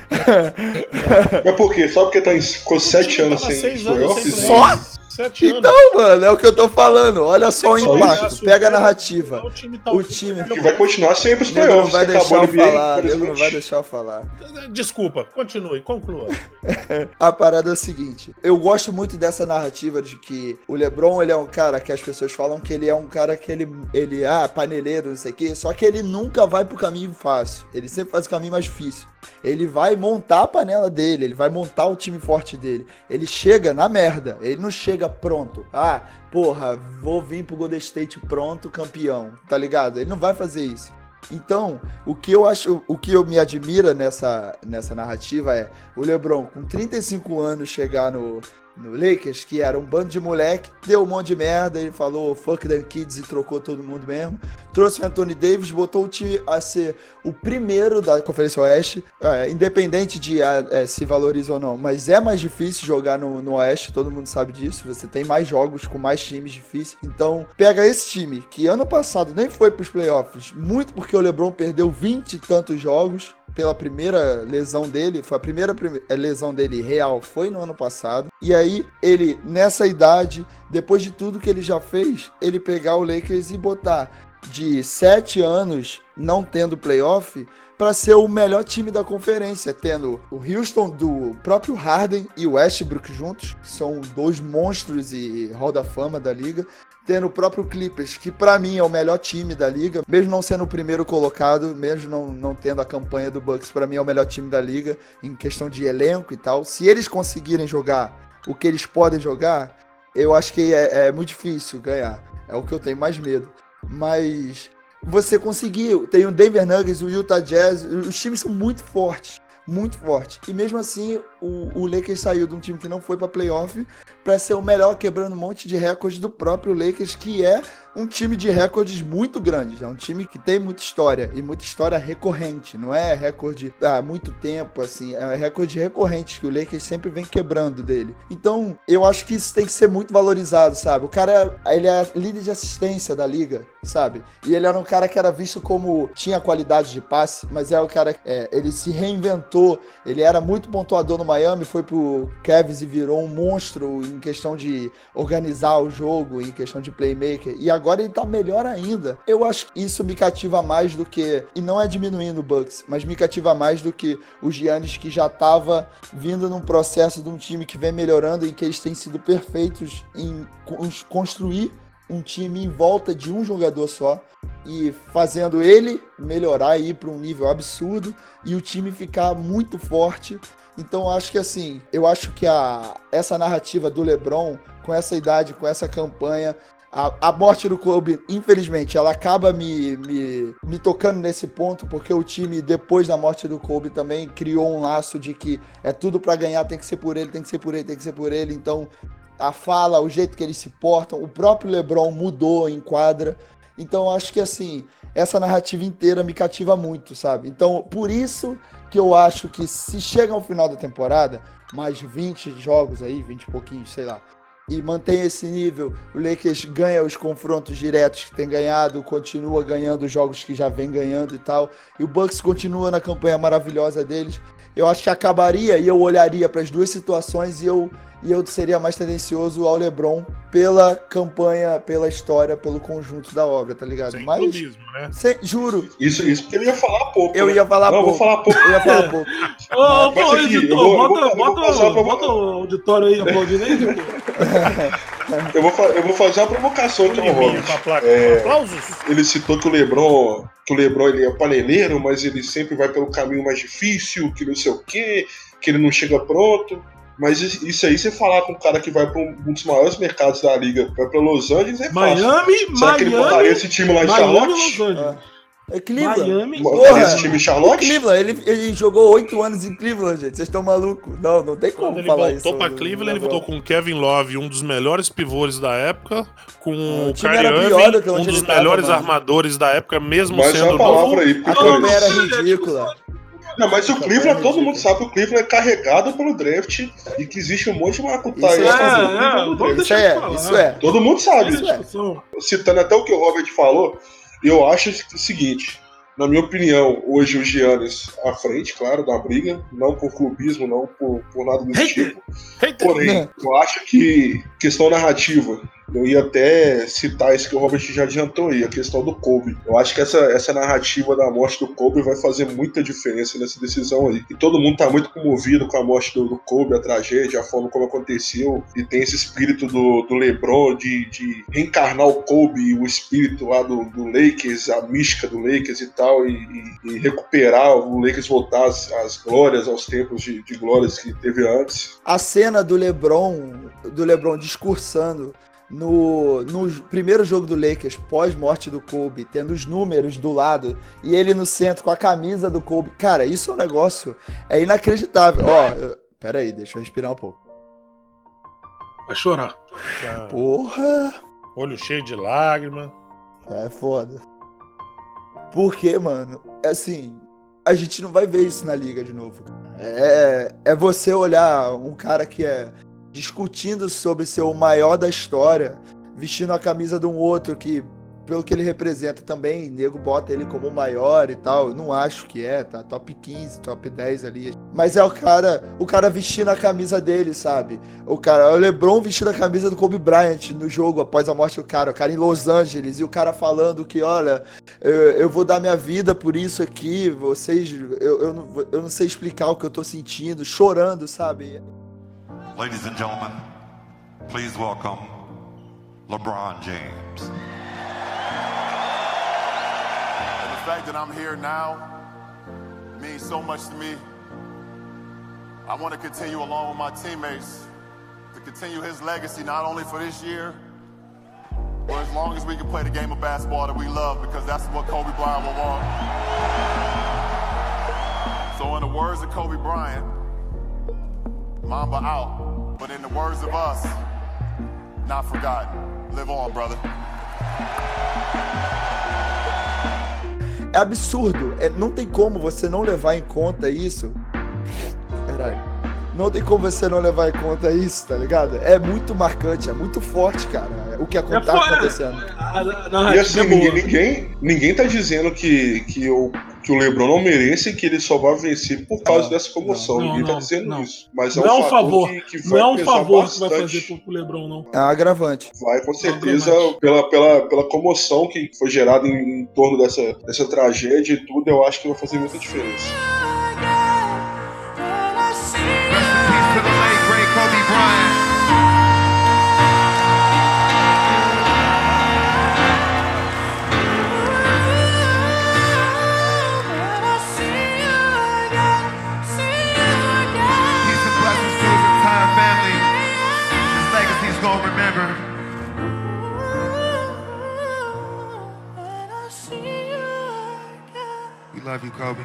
Mas por quê? Só porque tá em, com sete anos sem playoffs? Só? Sete anos. Então, mano, é o que eu tô falando. Olha só o impacto. Pega a narrativa. O time, tá o time que vai continuar sempre os playoffs. Não vai deixar eu falar. Ele não vai deixar eu falar. Desculpa, continue, conclua. A parada é o seguinte. Eu gosto muito dessa narrativa de que o LeBron, ele é um cara que as pessoas falam que ele é um cara que ele, ele ah, paneleiro, não sei o quê. Só que ele nunca vai pro caminho fácil. Ele sempre faz o caminho mais difícil. Ele vai montar a panela dele, ele vai montar o time forte dele. Ele chega na merda, ele não chega pronto. Ah, porra, vou vir pro Golden State pronto, campeão, tá ligado? Ele não vai fazer isso. Então, o que eu acho, o que eu me admira nessa, nessa narrativa é o LeBron, com trinta e cinco anos, chegar no, no Lakers, que era um bando de moleque, deu um monte de merda, ele falou fuck them kids e trocou todo mundo mesmo. Trouxe o Anthony Davis, botou o time a ser o primeiro da Conferência Oeste, é, independente de é, se valoriza ou não, mas é mais difícil jogar no, no Oeste, todo mundo sabe disso, você tem mais jogos com mais times difíceis. Então, pega esse time, que ano passado nem foi para os playoffs, muito porque o LeBron perdeu vinte e tantos jogos, pela primeira lesão dele, foi a primeira lesão dele real, foi no ano passado, e aí ele, nessa idade, depois de tudo que ele já fez, ele pegar o Lakers e botar de sete anos não tendo playoff para ser o melhor time da conferência, tendo o Houston do próprio Harden e o Westbrook juntos, que são dois monstros e Hall da Fama da liga, tendo o próprio Clippers, que para mim é o melhor time da liga, mesmo não sendo o primeiro colocado, mesmo não, não tendo a campanha do Bucks, para mim é o melhor time da liga, em questão de elenco e tal. Se eles conseguirem jogar o que eles podem jogar, eu acho que é, é muito difícil ganhar, é o que eu tenho mais medo. Mas você conseguiu, tem o Denver Nuggets, o Utah Jazz, os times são muito fortes, muito fortes. E mesmo assim, o, o Lakers saiu de um time que não foi para playoff para ser o melhor, quebrando um monte de recordes do próprio Lakers, que é um time de recordes muito grandes. É um time que tem muita história, e muita história recorrente. Não é recorde há muito tempo, assim. É recorde recorrente que o Lakers sempre vem quebrando dele. Então, eu acho que isso tem que ser muito valorizado, sabe? O cara, ele é líder de assistência da liga, sabe? E ele era um cara que era visto como... Tinha qualidade de passe, mas é o cara... É, ele se reinventou. Ele era muito pontuador no Miami, foi pro Cavs e virou um monstro em questão de organizar o jogo, em questão de playmaker. E agora ele tá melhor ainda. Eu acho que isso me cativa mais do que... E não é diminuindo o Bucks, mas me cativa mais do que o Giannis, que já tava vindo num processo de um time que vem melhorando e que eles têm sido perfeitos em construir um time em volta de um jogador só e fazendo ele melhorar e ir para um nível absurdo e o time ficar muito forte. Então acho que assim, eu acho que a, essa narrativa do LeBron, com essa idade, com essa campanha, a, a morte do Kobe, infelizmente, ela acaba me, me, me tocando nesse ponto, porque o time, depois da morte do Kobe, também criou um laço de que é tudo para ganhar, tem que ser por ele, tem que ser por ele, tem que ser por ele. Então a fala, o jeito que eles se portam, o próprio LeBron mudou em quadra. Então acho que assim, essa narrativa inteira me cativa muito, sabe? Então por isso que eu acho que se chega ao final da temporada, mais vinte jogos aí, vinte e pouquinhos, sei lá, e mantém esse nível, o Lakers ganha os confrontos diretos que tem ganhado, continua ganhando os jogos que já vem ganhando e tal, e o Bucks continua na campanha maravilhosa deles, eu acho que acabaria e eu olharia para as duas situações e eu, e eu seria mais tendencioso ao LeBron pela campanha, pela história, pelo conjunto da obra, tá ligado? Sem Mas, clubismo, né? sem, juro. Isso, isso porque ele ia falar pouco. Eu né? ia falar Não, pouco. eu vou falar pouco. Eu ia falar pouco. Ô, pô, aqui, editor, eu vou- eu bota, vou- eu vou bota, passar pra- bota o auditório aí aplaudindo aí, editor. Eu vou, fa- eu vou fazer uma provocação aqui ao Liminho Robert. com a placa. É, Aplausos. ele citou que o LeBron, que o LeBron ele é paneleiro, mas ele sempre vai pelo caminho mais difícil, que não sei o quê, que ele não chega pronto. Mas isso aí, você falar com um cara que vai para um dos maiores mercados da liga, vai para Los Angeles, é fácil. Miami, Será que ele botaria Miami, esse time lá em Miami, Charlotte? Los Angeles. É Cleveland. Miami, Botaria Porra. esse time em O Charlotte? Cleveland, ele, ele jogou oito anos em Cleveland, gente. Vocês estão malucos? Não, não tem como Quando ele falar voltou isso. pra do- Cleveland, do ele voltou LeBron. com o Kevin Love, um dos melhores pivôs da época, com o o time Kyrie era pior do que Irving, onde um dos ele tava, melhores mano. armadores da época, mesmo Mas sendo uma palavra novo. aí, A porque campanha era Não, ridícula. Não, mas o Essa Cleveland, campanha é todo mundo ridícula. sabe que o Cleveland é carregado pelo draft e que existe um monte de maracutaia. Isso é- fazendo É, o Cleveland é, no vamos draft. Isso deixar é, de falar. isso é. Todo mundo sabe. Isso é. Discussão. Citando até o que o Robert falou, eu acho o seguinte, na minha opinião, hoje o Giannis à frente, claro, da briga, não por clubismo, não por, por nada do Hater. tipo. Hater. Porém, eu acho que questão narrativa, eu ia até citar isso que o Robert já adiantou aí, a questão do Kobe. Eu acho que essa, essa narrativa da morte do Kobe vai fazer muita diferença nessa decisão aí. E todo mundo tá muito comovido com a morte do, do Kobe, a tragédia, a forma como aconteceu, e tem esse espírito do, do LeBron de, de reencarnar o Kobe, o espírito lá do, do Lakers, a mística do Lakers e tal, e, e, e recuperar o Lakers, voltar às, às glórias, aos tempos de, de glórias que teve antes. A cena do LeBron, do LeBron discursando no, no primeiro jogo do Lakers, pós-morte do Kobe, tendo os números do lado, e ele no centro com a camisa do Kobe. Cara, isso é um negócio, é inacreditável. Ó, eu, pera aí, deixa eu respirar um pouco. Vai chorar. Porra! Olho cheio de lágrima. É foda. Por quê, mano? É assim, a gente não vai ver isso na liga de novo. É, é você olhar um cara que é discutindo sobre ser o maior da história, vestindo a camisa de um outro que, pelo que ele representa também, nego bota ele como o maior e tal. Eu não acho que é, tá top quinze, top dez ali. Mas é o cara, o cara vestindo a camisa dele, sabe? O cara, o LeBron vestindo a camisa do Kobe Bryant no jogo após a morte do cara, o cara em Los Angeles, e o cara falando que, olha, eu, eu vou dar minha vida por isso aqui, vocês, eu, eu, não, eu não sei explicar o que eu tô sentindo, chorando, sabe? Ladies and gentlemen, please welcome LeBron James. And the fact that I'm here now means so much to me. I want to continue along with my teammates to continue his legacy, not only for this year, but as long as we can play the game of basketball that we love, because that's what Kobe Bryant will want. So in the words of Kobe Bryant, Mamba out, but in the words of us, not forgotten. Live on, brother. É absurdo, é, não tem como você não levar em conta isso. Caralho. Não tem como você não levar em conta isso, tá ligado? É muito marcante, é muito forte, cara, o que tá acontecendo. E assim, ninguém, ninguém, ninguém tá dizendo que, que, o, que o LeBron não merece e que ele só vai vencer por causa não, dessa comoção. Não, ninguém não, tá dizendo não. isso. Mas não é um, é um favor, que, que vai não é um favor bastante. que vai fazer pro, pro LeBron, não. É um agravante. Vai, com certeza, pela, pela, pela comoção que foi gerada em, em torno dessa, dessa tragédia e tudo, eu acho que vai fazer muita diferença. Kobe Bryant. Peace and blessings to his entire family. His legacy's gonna remember. We love you, Kobe.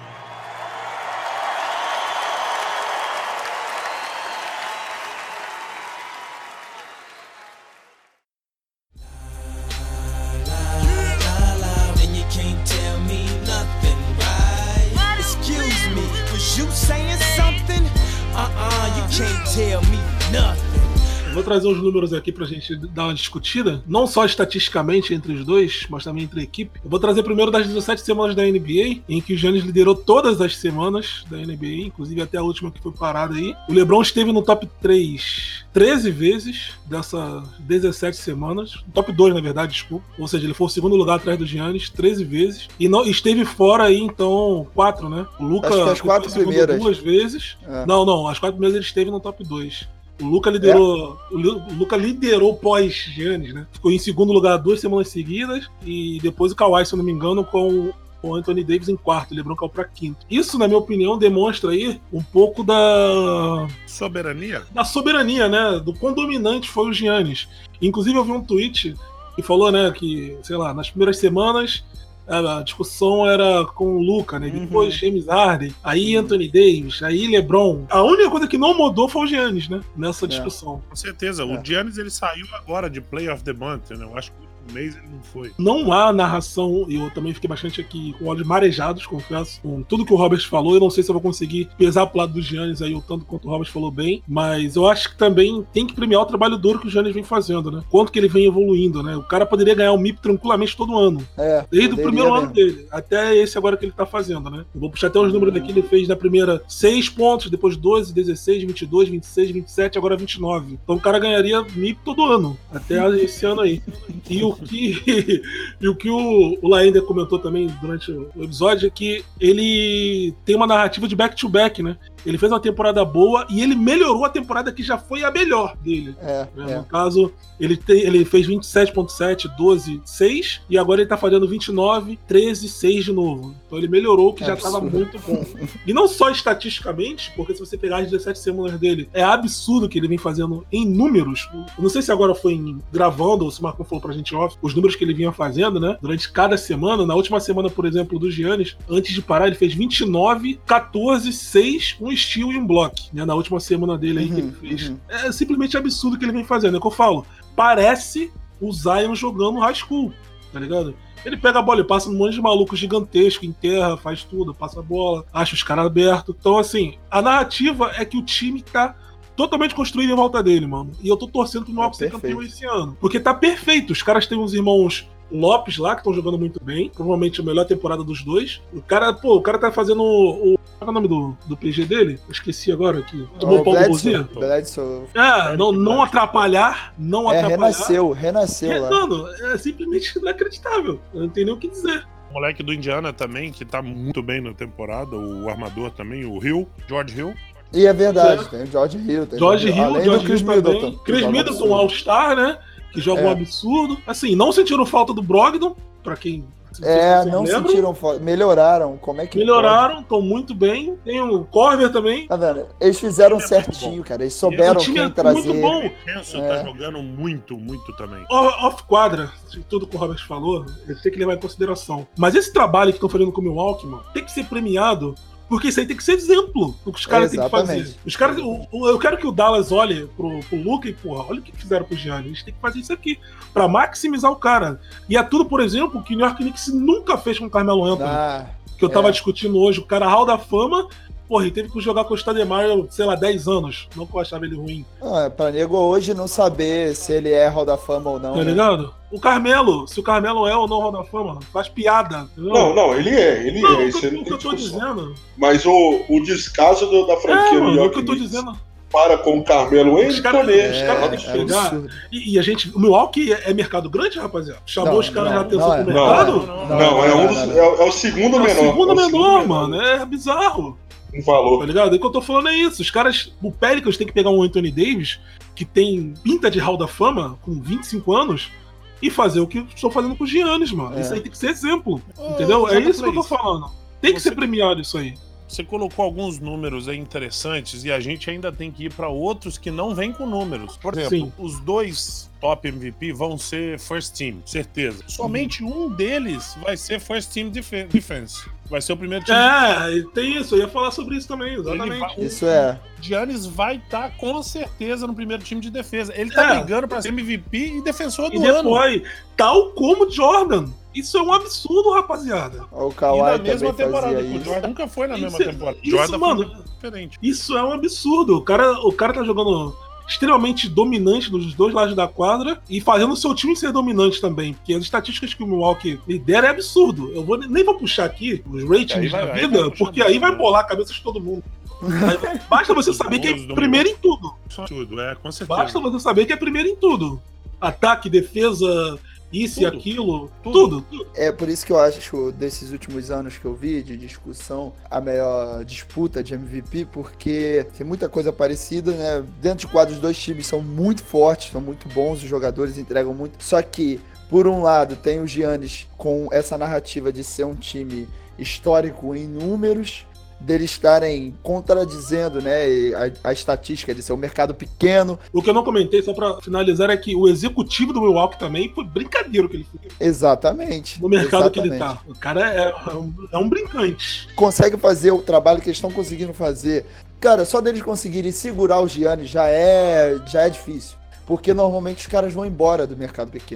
Vou trazer uns números aqui pra gente dar uma discutida, não só estatisticamente entre os dois, mas também entre a equipe. Eu vou trazer primeiro das dezessete semanas da N B A, em que o Giannis liderou todas as semanas da N B A, inclusive até a última que foi parada aí. O LeBron esteve no top três treze vezes dessas dezessete semanas, top dois na verdade, desculpa. Ou seja, ele foi o segundo lugar atrás do Giannis treze vezes, e não, esteve fora aí então quatro, né? O Luka acho que as quatro primeiras duas vezes. É. Não, não, as quatro primeiras ele esteve no top dois. O Luka liderou, é. o Luka liderou pós-Giannis, né? Ficou em segundo lugar duas semanas seguidas, e depois o Kawhi, se eu não me engano, com o Anthony Davis em quarto, o LeBron caiu pra quinto. Isso, na minha opinião, demonstra aí um pouco da... soberania? Da soberania, né? Do quão dominante foi o Giannis. Inclusive, eu vi um tweet que falou, né, que, sei lá, nas primeiras semanas a discussão era com o Luka, né? Uhum. Depois James Harden, aí Anthony Davis, aí LeBron. A única coisa que não mudou foi o Giannis, né? Nessa discussão. É. Com certeza. É. O Giannis, ele saiu agora de Play of the Month, né? Eu acho que mês ele não foi. Não há narração, e eu também fiquei bastante aqui com olhos marejados, confesso, com tudo que o Robert falou. Eu não sei se eu vou conseguir pesar pro lado do Giannis aí o tanto quanto o Robert falou bem, mas eu acho que também tem que premiar o trabalho duro que o Giannis vem fazendo, né? Quanto que ele vem evoluindo, né? O cara poderia ganhar o M I P tranquilamente todo ano. É, desde o primeiro mesmo. ano dele, até esse agora que ele tá fazendo, né? Eu vou puxar até os números daqui, ele fez na primeira seis pontos, depois doze, dezesseis, vinte e dois, vinte e seis, vinte e sete, agora vinte e nove. Então o cara ganharia M I P todo ano, até esse ano aí. E o que, e o, que o, o Laender comentou também durante o episódio é que ele tem uma narrativa de back-to-back, né? Ele fez uma temporada boa e ele melhorou a temporada que já foi a melhor dele. É, né? é. No caso, ele, tem, ele fez vinte e sete ponto sete, doze, seis e agora ele tá fazendo vinte e nove, treze, seis de novo. Então ele melhorou o que É já absurdo. tava muito bom. E não só estatisticamente, porque se você pegar as dezessete semanas dele, é absurdo o que ele vem fazendo em números. Eu não sei se agora foi em, gravando ou se o Marcão falou pra gente off, os números que ele vinha fazendo, né? Durante cada semana. Na última semana, por exemplo, do Giannis, antes de parar, ele fez vinte e nove, catorze, seis, um steal e um block, né? Na última semana dele aí Uhum, que ele fez. uhum. É simplesmente absurdo o que ele vem fazendo. É o que eu falo. Parece o Zion jogando high school, tá ligado? Ele pega a bola e passa num monte de maluco gigantesco, enterra, faz tudo, passa a bola, acha os caras abertos. Então, assim, a narrativa é que o time tá totalmente construído em volta dele, mano. E eu tô torcendo pro Milwaukee ser campeão esse ano. Porque tá perfeito. Os caras têm uns irmãos Lopes lá, que estão jogando muito bem. Provavelmente a melhor temporada dos dois. O cara, pô, o cara tá fazendo o... o qual é o nome do, do P G dele? Eu esqueci agora aqui. Tomou O pau do Bledsoe, Rozier? Bledsoe. É, não, não atrapalhar, não É, atrapalhar. renasceu, renasceu É, lá. mano, é simplesmente inacreditável. Eu não tenho nem o que dizer. O moleque do Indiana também, que tá muito bem na temporada, o armador também, o Hill, George Hill. E é verdade, É. tem o George Hill. Tem George Hill, além George do Chris Hill também. Middleton. Chris que Middleton, joga All-Star, né? Que joga É. um absurdo. Assim, não sentiram falta do Brogdon, pra quem... se É, vocês não lembram. sentiram foto. Melhoraram. Como é que Melhoraram, estão muito bem. Tem o Corver também. pode? Tá vendo? Eles fizeram O time é muito certinho, bom. cara. Eles souberam o time quem é trazer. muito bom. O Kenson É. tá jogando muito, muito também. O- Off-quadra, de tudo que o Robert falou, ele tem que levar em consideração. Mas esse trabalho que estão fazendo com o Milwaukee, mano, tem que ser premiado. Porque isso aí tem que ser exemplo do que os caras têm que Exatamente. fazer. Os caras, o- o- eu quero que o Dallas olhe pro, pro Luka e, porra, olha o que fizeram pro Giannis. Eles têm que fazer isso aqui pra maximizar o cara. E é tudo, por exemplo, que o New York Knicks nunca fez com o Carmelo Anthony. Ah, que eu tava é. discutindo hoje. O cara Hall da Fama, porra, ele teve que jogar com o Stoudemire, sei lá, dez anos. Não que eu achava ele ruim. não, é pra nego hoje não saber se ele é Hall da Fama ou não. Tá né? ligado? O Carmelo, se o Carmelo é ou não Hall da Fama, faz piada. Entendeu? Não, não, ele é, ele Não, é, o isso que, aí não o que tem eu tô discussão. dizendo. Mas o, o descaso do- da É, franquia New mano, o York que eu tô Knicks dizendo. para com o Carmelo Os Anthony, caras é, os caras É, têm que é pegar. absurdo. E, e a gente. O Milwaukee é, é mercado grande, rapaziada? Chamou Não, os caras não, de atenção não é. pro Não, mercado? não, Não, é, um dos, não, não. é, é o segundo É o menor. segundo é o menor, segundo mano. É bizarro. Um Tá valor. ligado? E o que eu tô falando é isso. Os caras. O Pelicans tem que pegar um Anthony Davis, que tem pinta de Hall da Fama, com vinte e cinco anos, e fazer o que eu estou fazendo com o Giannis, mano. É. Isso aí tem que ser exemplo. Ô, Entendeu? É Jonathan isso que eu tô Place, falando. Tem que Você- ser premiado isso aí. Você colocou alguns números aí interessantes e a gente ainda tem que ir para outros que não vêm com números. Por exemplo, Sim. os dois top M V P vão ser first team, certeza. Somente um deles vai ser first team defe- defense. Vai ser o primeiro time. É, e tem isso. Eu ia falar sobre isso também, Ele exatamente. vai- Isso é. O Giannis vai estar com certeza no primeiro time de defesa. Ele tá É. brigando para ser M V P e defensor E do ano. depois, tal como Jordan. Isso é um absurdo, rapaziada. O E Kawhi na também mesma temporada. fazia O isso. Jordan nunca foi na Isso mesma é- temporada. isso, Jordan mano, foi diferente. Isso é um absurdo. O cara, o cara tá jogando extremamente dominante nos dois lados da quadra e fazendo o seu time ser dominante também. Porque as estatísticas que o Milwaukee lidera é absurdo. Eu vou, nem vou puxar aqui os ratings Aí vai- da aí vida, vai puxar porque aí muito, vai né? bolar a cabeça de todo mundo. Aí basta você saber que é Os do primeiro em tudo. Tudo, é, com certeza. Basta você saber que é primeiro em tudo. Ataque, defesa, isso e Tudo. aquilo. Tudo. Tudo. É por isso que eu acho, desses últimos anos que eu vi de discussão, a melhor disputa de M V P, porque tem muita coisa parecida, né? Dentro de quadro, os dois times são muito fortes, são muito bons, os jogadores entregam muito. Só que, por um lado, tem o Giannis com essa narrativa de ser um time histórico em números, deles estarem contradizendo, né, a, a estatística de ser um mercado pequeno. O que eu não comentei, só pra finalizar, é que o executivo do Milwaukee também foi brincadeira o que ele fez. Exatamente. No mercado que ele exatamente. tá. O cara é, é um, é um brincante. Consegue fazer o trabalho que eles estão conseguindo fazer. Cara, só deles conseguirem segurar o Giannis já é, já é difícil. Porque normalmente os caras vão embora do mercado pequeno.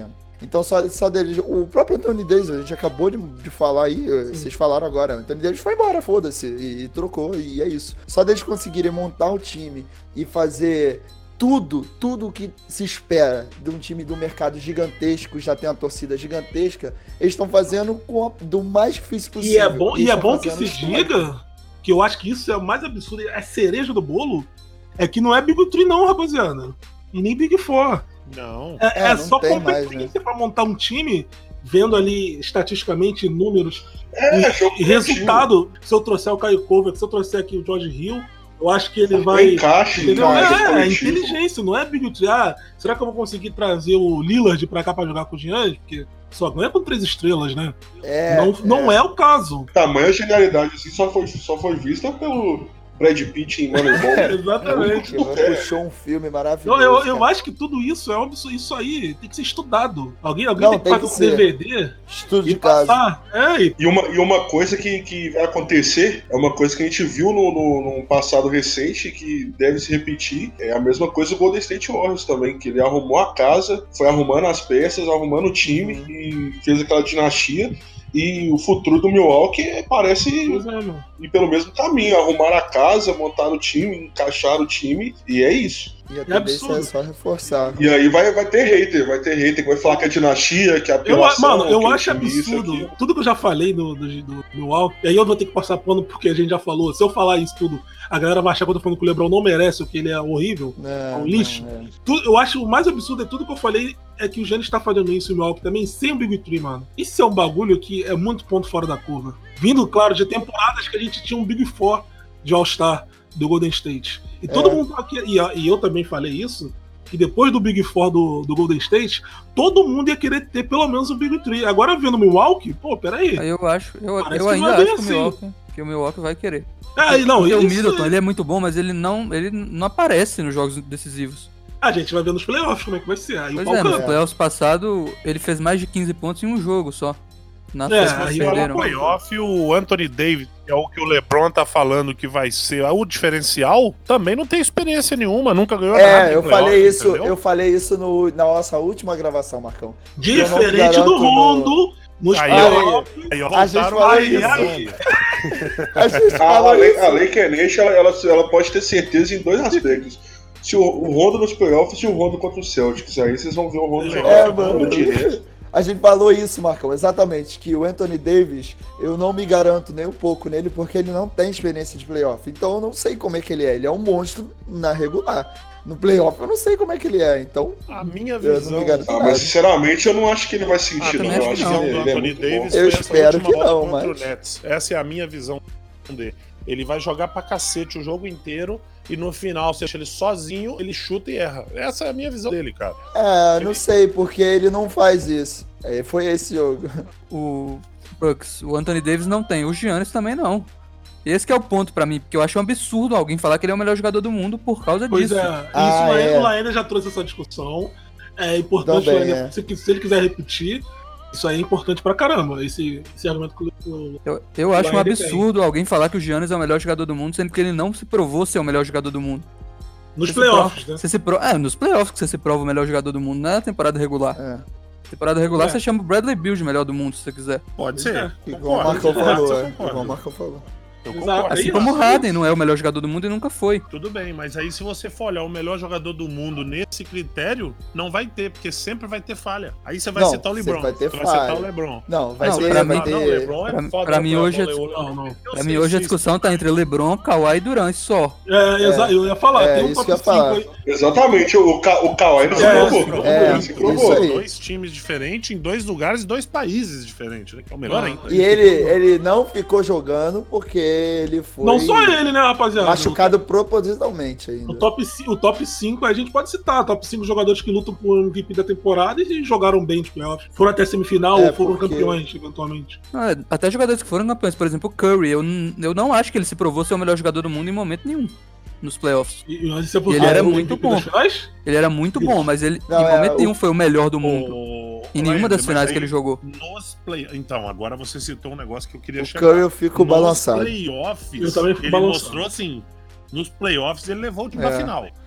Então só, só dele. O próprio Anthony Davis, a gente acabou de, de falar aí, vocês falaram agora. O Anthony Davis foi embora, foda-se, e, e trocou, e é isso. Só deles conseguirem montar o time e fazer tudo, tudo o que se espera de um time do mercado gigantesco, já tem uma torcida gigantesca, eles estão fazendo com a, do mais difícil possível. E é bom, e é bom que se história. diga, que eu acho que isso é o mais absurdo, é a cereja do bolo, é que não é Big Three não, rapaziada. E nem Big Four. Não. É, é, É, não só tem competência mais, né? pra montar um time, vendo ali estatisticamente números É, e, jogo e resultado. Se eu trouxer o Caio Kovac, se eu trouxer aqui o George Hill, eu acho que ele coletivo. vai. Encaixe, Entendeu? encaixe É, é coletivo. inteligência, não é Big Three. Ah, será que eu vou conseguir trazer o Lillard pra cá pra jogar com o Giannis? Porque só ganha com três estrelas, né? É, não, não é o caso. Tamanha genialidade assim só foi, só foi vista pelo Brad Pitt em Moneyball. Exatamente. que puxou um filme Eu, maravilhoso. eu, eu cara. acho que tudo isso é um absurdo. Isso aí tem que ser estudado. Alguém, alguém Não, tem que tem fazer que um ser. D V D Estudo e de casa. passar. É, e E uma, e uma coisa que, que vai acontecer, é uma coisa que a gente viu no, no, no passado recente, que deve se repetir, é a mesma coisa do Golden State Warriors também, que ele arrumou a casa, foi arrumando as peças, arrumando o time Uhum. e fez aquela dinastia. E o futuro do Milwaukee parece pois é, meu. ir pelo mesmo caminho, arrumar a casa, montar o time, encaixar o time, e é isso. E a É tendência absurdo. é só reforçar. E aí vai, vai ter hater, vai ter hater que vai falar que é dinastia, que é Eu, apelação, mano, eu que é acho time, isso, absurdo. aquilo. Tudo que eu já falei do, do, do Milwaukee, e aí eu vou ter que passar pano porque a gente já falou. Se eu falar isso tudo, a galera vai achar que eu tô falando que o LeBron não merece, porque ele é horrível. Não, um lixo. não, é. Tu- eu acho o mais absurdo é tudo que eu falei é que o Giannis tá fazendo isso e o Milwaukee também sem o Big Three, mano. Isso é um bagulho que é muito ponto fora da curva. Vindo, claro, de temporadas que a gente tinha um Big Four de All-Star do Golden State. E todo É. mundo aqui, e, e eu também falei isso, que depois do Big Four do, do Golden State, todo mundo ia querer ter pelo menos um Big Three. Agora vendo o Milwaukee, pô, peraí. Aí eu acho, eu, Parece eu que ainda não é bem acho que o, assim. Milwaukee, que o Milwaukee vai querer. É, e não, Porque o isso- Middleton, ele é muito bom, mas ele não, ele não aparece nos jogos decisivos. A gente vai ver nos playoffs como é que vai ser. Aí Pois o pau é, nos canta. playoffs passado, ele fez mais de quinze pontos em um jogo só. Na É, festa que aí eles vai perderam. lá, Playoff, o Anthony Davis, que é o que o LeBron tá falando que vai ser o diferencial, também não tem experiência nenhuma, nunca ganhou nada. É, em eu playoff, falei isso, entendeu? eu falei isso no, na nossa última gravação, Marcão. Diferente Eu não do me garanto Rondo nos Aí, playoffs. Aí, ó, A gente voltaram falou a isso. aí, A gente A, a, falou lei, isso. a lei Kenesh, ela, ela, ela pode ter certeza em dois aspectos. Se o, o Rondo nos playoffs e o Rondo contra o Celtics. Aí vocês vão ver o Rondo jogar É, no mano. direto. A gente falou isso, Marcão, exatamente, que o Anthony Davis, eu não me garanto nem um pouco nele, porque ele não tem experiência de playoff. Então eu não sei como é que ele é. Ele é um monstro na regular. No playoff eu não sei como é que ele é, então A minha eu não visão, me garanto Ah, nada. mas sinceramente eu não acho que ele vai sentir, Ah, não. também Eu acho acho que que não. ele, do ele é Anthony muito bom. Davis Eu foi essa espero última que não, volta contra mas- o Nets. Essa é a minha visão dele. Ele vai jogar pra cacete o jogo inteiro e no final, se deixa ele sozinho, ele chuta e erra. Essa é a minha visão dele, cara. É, não sei, porque ele não faz isso. É, foi esse jogo. O Bucks, o Anthony Davis não tem, o Giannis também não. Esse que é o ponto pra mim, porque eu acho um absurdo alguém falar que ele é o melhor jogador do mundo por causa Pois disso. é, isso Ah, o é. Laenda já trouxe essa discussão. É importante, Também, o Laenda, é. se, se ele quiser repetir, isso aí é importante pra caramba. Esse, esse argumento que o. Eu, eu acho um Laenda tem. absurdo alguém falar que o Giannis é o melhor jogador do mundo, sendo que ele não se provou ser o melhor jogador do mundo. Nos Você se playoffs, prova- né? Você se pro... É, nos playoffs que você se prova o melhor jogador do mundo, não é na temporada regular. É. Temporada regular É. você chama o Bradley Beal de melhor do mundo, se você quiser. Pode Pois ser. é. Igual o Concordo, Marcão concordo, falou, eu é. concordo. Igual o Marcão falou. Eu Exato. concordo. Assim Aí, como ó. o Harden não é o melhor jogador do mundo e nunca foi. Tudo bem, mas aí se você for olhar o melhor jogador do mundo nesse critério, não vai ter, porque sempre vai ter falha. Aí você vai Não, citar o LeBron. sempre vai ter você vai falha. citar o LeBron. Não, vai Não, ter, pra vai mim- ter. Não, o LeBron é pra- foda. pra mim o hoje é- LeBron, o- Não, não. eu Pra sei mim hoje a disso. discussão tá entre LeBron, Kawhi e Durant só. É, exa- eu ia falar, É, tem um isso top que eu ia cinco falar. aí. Exatamente, o, Ka o Kawhi não se É, provou. é, Ele se isso provou. aí. Dois times diferentes, em dois lugares e dois países diferentes, né? Que é o melhor Ah. ainda. E ele, ele não ficou jogando porque ele foi Não só ele, né, rapaziada? machucado propositalmente ainda. O top, ci- o top cinco a gente pode citar, top cinco jogadores que lutam por M V P da temporada e jogaram bem de playoffs. Foram até semifinal É, ou foram porque- campeões, eventualmente. Ah, até jogadores que foram campeões, por exemplo, o Curry, eu, n- eu não acho que ele se provou ser o melhor jogador do mundo em momento nenhum nos playoffs. E, mas isso é por Ele causa era do muito M V P bom. das finais? Ele era muito bom, mas ele Não, em é, momento o- nenhum foi o melhor do mundo. O- Em nenhuma das mas finais aí, que ele jogou. Nos play... Então, agora você citou um negócio que eu queria O chegar. Curry eu fico Nos balançado. playoffs, Eu também fico ele balançado. mostrou assim. Nos playoffs ele levou o time pra É. final.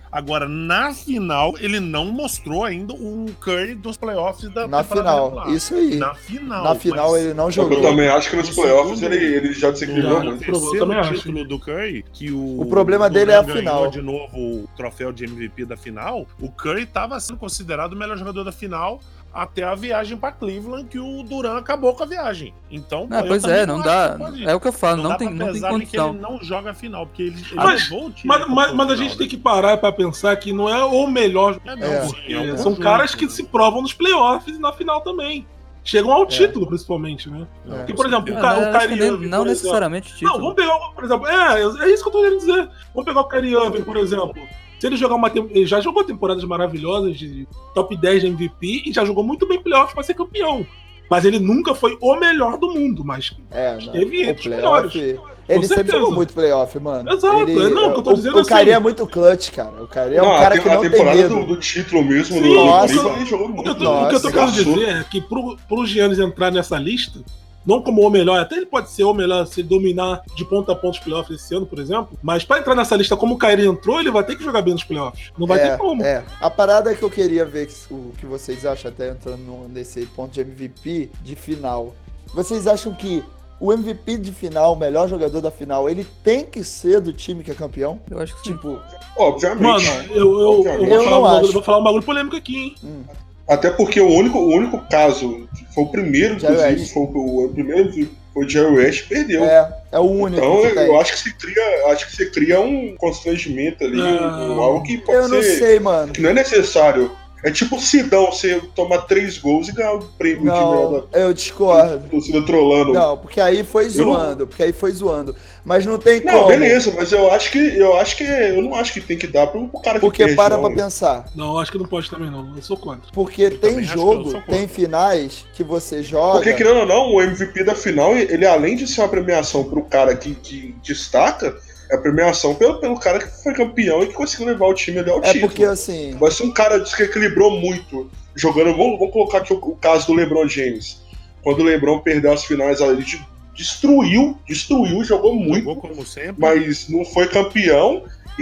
Agora, na final, ele não mostrou ainda o Curry dos playoffs da Na final, regular. Isso aí. Na final. Na final mas... ele não jogou. Eu também acho que nos playoffs ele, ele já desequilibrou muito. O terceiro título do Curry, que o... O problema dele é a final. de novo o troféu de M V P da final, o Curry estava sendo considerado o melhor jogador da final até a viagem para Cleveland, que o Durant acabou com a viagem. Então, não, pois é, não dá. É o que eu falo, não, não tem, não tem condição. Que ele não joga a final, porque ele, ele mas, levou o time. Mas, mas, mas a gente né? tem que parar para pensar que não é o melhor jogador. É, é, sim, é um são caras que se provam nos playoffs e na final também. Chegam ao é. título, principalmente, né? É. Porque, por exemplo, o, Ka- o Kyrie Irving. Não necessariamente título. Não, vamos pegar, por exemplo. É, é isso que eu tô querendo dizer. Vamos pegar o Kyrie Irving, por exemplo. Se ele jogar uma ele já jogou temporadas maravilhosas de top dez de M V P e já jogou muito bem playoffs para ser campeão. Mas ele nunca foi o melhor do mundo, mas é, teve entre os melhores. Ele sempre jogou muito playoff, mano. Exato, ele, é, não, o que eu tô dizendo o, assim. O Kyrie é muito clutch, cara. O Kyrie é um não, cara que não tem medo. A temporada do, do título mesmo, Sim, do nossa, Cleveland, ele jogou muito. O que eu tô, o que eu tô querendo dizer é que pro, pro Giannis entrar nessa lista, não como o melhor, até ele pode ser o melhor se dominar de ponta a ponta os playoffs esse ano, por exemplo, mas pra entrar nessa lista como o Kyrie entrou, ele vai ter que jogar bem nos playoffs. Não vai é, ter como. É. A parada que eu queria ver o que vocês acham, até entrando nesse ponto de M V P de final. Vocês acham que o M V P de final, o melhor jogador da final, ele tem que ser do time que é campeão? Eu acho que tipo, obviamente. Mano, eu, eu, obviamente. eu, vou, eu falar não um acho. bagulho, vou falar um bagulho polêmico aqui, hein? Hum. Até porque o único, o único caso, foi o primeiro, inclusive, foi o, o primeiro foi o Jerry West, perdeu. É, é o único. Então que eu tem. acho que você cria, acho que você cria um constrangimento ali, um, algo que pode eu ser. Eu não sei, mano. Que não é necessário. É tipo o Sidão, você toma três gols e ganha o prêmio não, de melhor da. Eu discordo. Torcida trolando. Não, porque aí foi zoando, não... porque aí foi zoando. Mas não tem não, como. Não, beleza, mas eu acho que eu acho que eu não acho que tem que dar pro, pro cara que Porque perde, para não. pra pensar. Não, acho que não pode também não. Eu sou contra. Porque eu tem jogo, tem finais que você joga. Porque querendo ou não, o M V P da final, ele além de ser uma premiação pro cara que, que destaca, é a premiação pelo, pelo cara que foi campeão e que conseguiu levar o time ali ao é título. É porque assim. Mas se um cara que equilibrou muito, jogando. Vamos, vamos colocar aqui o, o caso do LeBron James. Quando o LeBron perdeu as finais, ele destruiu, destruiu, jogou muito. Jogou como sempre. Mas não foi campeão. E,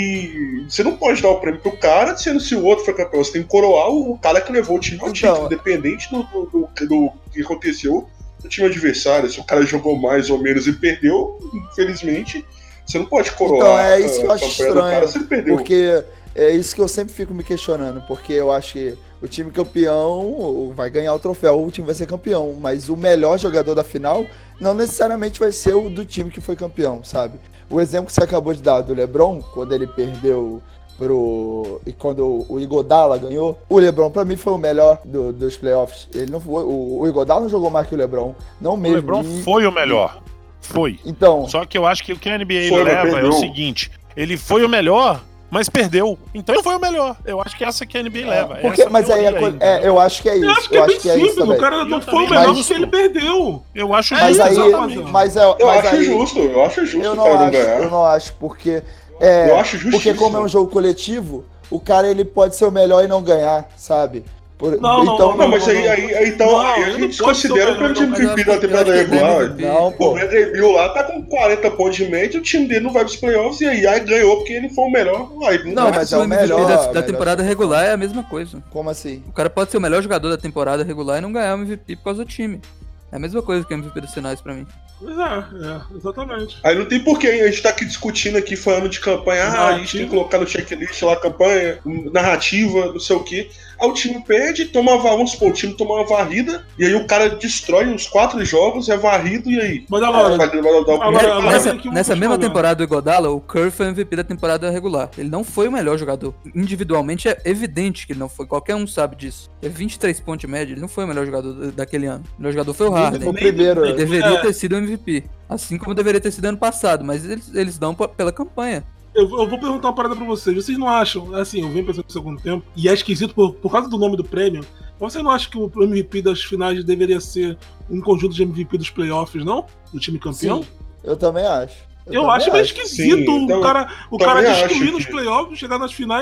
e você não pode dar o prêmio pro cara, sendo se o outro foi campeão. Você tem que coroar o cara que levou o time ao então, título, independente do, do, do, do que aconteceu no time adversário. Se o cara jogou mais ou menos e perdeu, infelizmente. Você não pode coroar. Então, é isso que eu acho estranho, cara, você perdeu. Porque é isso que eu sempre fico me questionando, porque eu acho que o time campeão vai ganhar o troféu, o time vai ser campeão, mas o melhor jogador da final não necessariamente vai ser o do time que foi campeão, sabe? O exemplo que você acabou de dar do LeBron, quando ele perdeu pro... e quando o Iguodala ganhou, o LeBron pra mim foi o melhor do, dos playoffs. Ele não foi... o, o Iguodala não jogou mais que o LeBron, não mesmo. O LeBron e... foi o melhor. Foi. Então, só que eu acho que o que a N B A foi, leva é o seguinte: ele foi o melhor, mas perdeu. Então ele foi o melhor. Eu acho que essa que a N B A é, leva. Porque, mas aí, é, aí é, eu acho que é isso. Eu acho que é eu bem acho que é simples. isso também. O cara não foi o melhor mas, porque ele perdeu. Eu acho mas justo. Aí, mas é, eu mas acho aí, justo. Eu acho justo eu o não cara acho, não ganhar. Eu não acho, porque é, eu acho justiça. Porque como é um jogo coletivo, o cara ele pode ser o melhor e não ganhar, sabe? Por, não, não, então, não, não, mas aí, não, aí, aí, então, não, aí a gente desconsidera o prêmio de M V P da temporada regular. Não, pô. O Bradley Beal lá tá com quarenta pontos de média, o time dele não vai pros playoffs e aí, aí ganhou porque ele foi o melhor. Aí, não, não, mas é o melhor. Da, da melhor temporada regular é a mesma coisa. Como assim? O cara pode ser o melhor jogador da temporada regular e não ganhar o M V P por causa do time. É a mesma coisa que o M V P dos finais pra mim. Pois é, é, exatamente. Aí não tem porquê, a gente tá aqui discutindo aqui, foi ano de campanha, ah, a gente tem que colocar no checklist lá, campanha, narrativa, não sei o quê. Aí o time perde, toma uma, vamos supor, o time toma uma varrida, e aí o cara destrói os quatro jogos, é varrido, e aí? Mas agora, vai, vai, vai dar o agora, agora nessa, nessa mesma temporada do Iguodala, o Curry foi o M V P da temporada regular. Ele não foi o melhor jogador. Individualmente é evidente que ele não foi, qualquer um sabe disso. É vinte e três pontos de média, ele não foi o melhor jogador daquele ano. O melhor jogador foi o Harden. Foi o primeiro. Ele deveria é. ter sido o M V P. Assim como deveria ter sido ano passado, mas eles, eles dão p- pela campanha. Eu, eu vou perguntar uma parada pra vocês. Vocês não acham, assim, eu venho pensando isso há algum tempo, e é esquisito por, por causa do nome do prêmio, você não acha que o M V P das finais deveria ser um conjunto de M V P dos playoffs, não? Do time campeão? Sim, eu também acho. Eu, eu também acho meio esquisito Sim, então, o cara, o cara destruir que... nos playoffs, chegar nas finais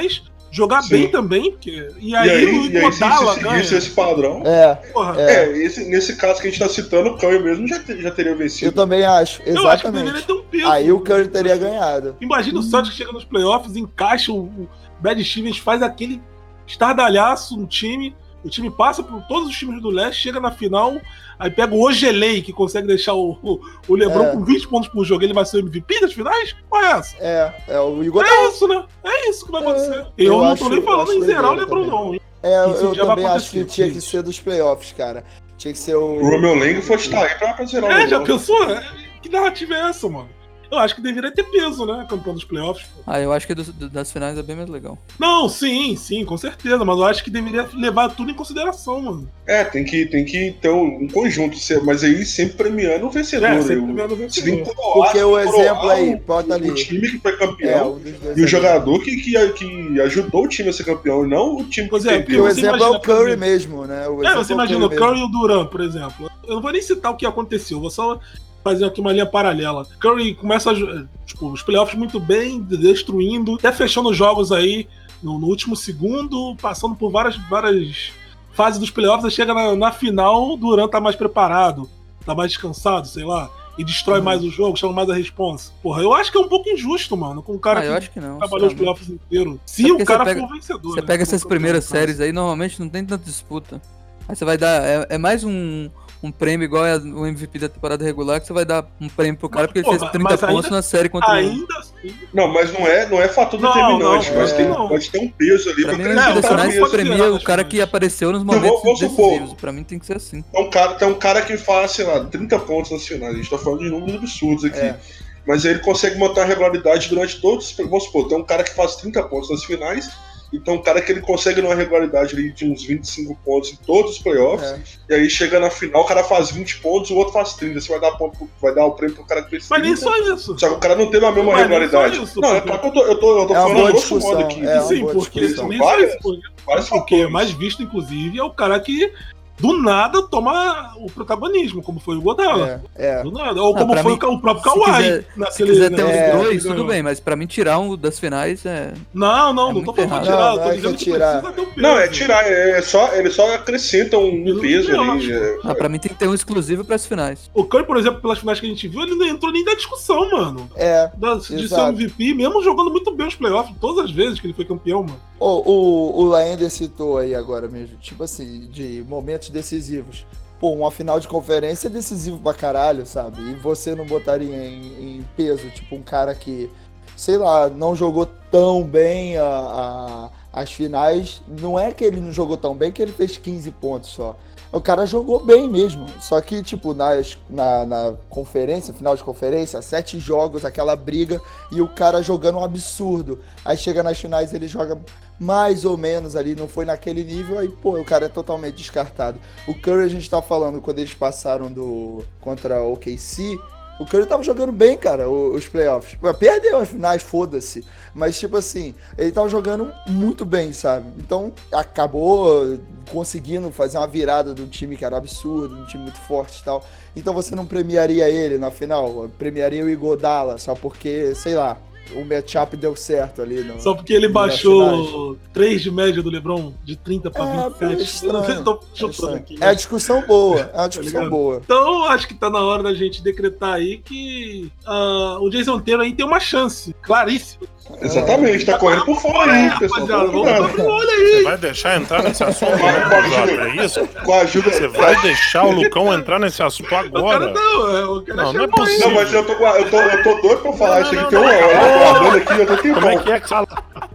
jogar Sim. bem também, porque... e aí, E aí, o e aí se, Iguodala se ganha. seguisse esse padrão. É, Porra, é. É, esse, nesse caso que a gente tá citando, o Curry mesmo já, te- já teria Eu vencido. também acho, eu acho que deveria exatamente. ter um peso. Aí o Curry teria ganhado. Imagina o Celtics chega nos playoffs, encaixa o, o Brad Stevens, faz aquele estardalhaço no time, o time passa por todos os times do leste, chega na final, aí pega o Ogelei, que consegue deixar o, o, o LeBron É. com vinte pontos por jogo, ele vai ser o M V P das finais? Qual é essa? É, é o Igor. É isso, né? É isso que vai acontecer. Eu, eu não acho- tô nem falando acho em zerar o doideira LeBron, também. não. hein? É, Isso eu já vai também acho que acontecer, tinha que gente. ser dos playoffs, cara. Tinha que ser o. O Romeo Lang foi estar aí pra, pra zerar o É, já LeBron. pensou? É, que narrativa é essa, mano? Eu acho que deveria ter peso, né? Campeão dos playoffs. Ah, eu acho que dos- das finais é bem mais legal. Não, sim, sim, com certeza, mas eu acho que deveria levar tudo em consideração, mano. É, tem que, tem que ter um, um conjunto, ser- mas aí sempre premiando o vencedor. É, sempre né? premiando o Você tem que vencedor. coroar, Porque o coroar exemplo aí, o- bota ali. O time que foi É, campeão um dos dois e o ali. jogador que, que, que ajudou o time a ser campeão, e não o time Pois que é, perdeu. Porque o Você exemplo é imagina, o por Curry exemplo. mesmo, né? O É, exemplo você é o imagina o mesmo. Curry e o Durant, por exemplo. Eu não vou nem citar o que aconteceu, vou só fazer aqui uma linha paralela. Curry começa, a, jo- tipo, os playoffs muito bem, destruindo, até fechando os jogos aí no, no último segundo, passando por várias, várias fases dos playoffs, aí chega na, na final, o Durant tá mais preparado, tá mais descansado, sei lá, e destrói Uhum. mais o jogo, chama mais a responsa. Porra, eu acho que é um pouco injusto, mano, com o cara Ah, eu que acho que não. trabalhou os sinceramente. playoffs inteiros. Se É porque o cara você pega- for o vencedor. Você né? pega essas Como primeiras foi o caso. séries aí, normalmente não tem tanta disputa. Aí você vai dar. É, é mais um, um prêmio igual é o M V P da temporada regular, que você vai dar um prêmio pro cara porque ele Pô, fez mas- trinta mas pontos ainda- na série contra o. Ainda assim. Não, mas não é, não é fator Não, determinante, não, mas é. tem, não. pode ter um peso ali Pra pra mim, o crescer. É, M V o P cara das não finais pode premia tirar o das cara finais. que apareceu nos Então, momentos vamos supor. decisivos. Pra mim tem que ser assim. Tem um cara, tem um cara que faz, sei lá, trinta pontos nas finais. A gente tá falando de números absurdos aqui. É. Mas ele consegue manter a regularidade durante todos. Vamos supor, tem um cara que faz trinta pontos nas finais. E tem um cara que ele consegue numa regularidade ali de uns vinte e cinco pontos em todos os playoffs. É. E aí chega na final, o cara faz vinte pontos, o outro faz trinta. Você vai dar, ponto, pro- vai dar o prêmio pro cara que fez Mas nem trinta. só isso. Só que o cara não teve a mesma Mas nem regularidade. só isso, não, é porque- claro que eu tô, eu tô, eu tô É uma falando boa grosso modo discussão, aqui. é uma Sim, boa porque discussão. nem Várias- só isso, porque- vários porque é fatores. mais visto, inclusive, é o cara que do nada toma o protagonismo, como foi o Godala. É, é. Do nada. Ou Ah, como pra foi mim, o próprio se Kawhi. quiser- Se naquele, quiser ter naquele os É, ano que dois, tudo ganhou. bem, mas pra mim tirar um das finais é. Não, não, É não tô muito falando errado. tirar, Não, tô não é dizendo que que tirar. precisa ter um peso. Não, é tirar, é só, ele só acrescenta um Peso peso eu ali. acho. é- Ah, pra mim tem que ter um exclusivo pras finais. O Curry, por exemplo, pelas finais que a gente viu, ele não entrou nem da discussão, mano. É. Da, de ser Exato. M V P, mesmo jogando muito bem os playoffs, todas as vezes que ele foi campeão, mano. O, o, o Laender citou aí agora mesmo, tipo assim, de momentos decisivos. Pô, uma final de conferência é decisivo pra caralho, sabe? E você não botaria em, em peso, tipo, um cara que, sei lá, não jogou tão bem a, a- as finais. Não é que ele não jogou tão bem que ele fez quinze pontos só. O cara jogou bem mesmo. Só que, tipo, nas, na, na conferência, final de conferência, sete jogos, aquela briga, e o cara jogando um absurdo. Aí chega nas finais, ele joga mais ou menos ali, não foi naquele nível, aí, pô, o cara é totalmente descartado. O Curry, a gente tá falando, quando eles passaram do contra o O K C, o Curry tava jogando bem, cara, o- os playoffs. Perdeu as finais, foda-se. Mas, tipo assim, ele tava jogando muito bem, sabe? Então, acabou conseguindo fazer uma virada de um time que era absurdo, um time muito forte e tal. Então, você não premiaria ele na final? Premiaria o Iguodala, só porque, sei lá, o matchup deu certo ali. No, Só porque ele nas baixou três de média do LeBron, de trinta pra É, pô, é vinte e sete. Eu estranho. tô É, chutando estranho. aqui. É a discussão boa, é uma discussão ligado? boa. Então, acho que tá na hora da gente decretar aí que ah, o Jason Tatum aí tem uma chance, claríssima. Exatamente, tá correndo por fora aí, pessoal. Rapaziada, Toma vamos cuidado. abrir o olho Você aí. vai deixar entrar nesse assunto, Vai, né, vai, Jota? Júlio. É isso? Com a ajuda. Você vai deixar o Lucão entrar nesse assunto O cara agora? não, é, o cara Não, não é chamou aí. possível. Não, mas eu tô, eu tô, eu tô doido pra falar Não, isso não, aqui. Tem não, uma não. hora, eu tô guardando aqui, eu tô Como é tempão. que é que fala?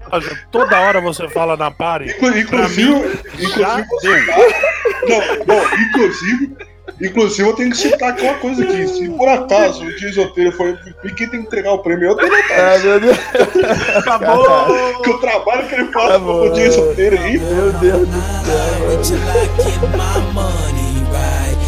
Toda hora você fala na pare. Inclu- Inclusive, Já inclusive, deu. não, bom, inclusive, inclusive eu tenho que citar aqui uma coisa aqui. Se por acaso o Jason Tatum foi M V P, quem tem que entregar o prêmio é o Tatum. É, meu Deus. Acabou. Que o trabalho que ele faz Acabou. com o Jason Tatum aí, Meu Deus do céu. Till I get my money right.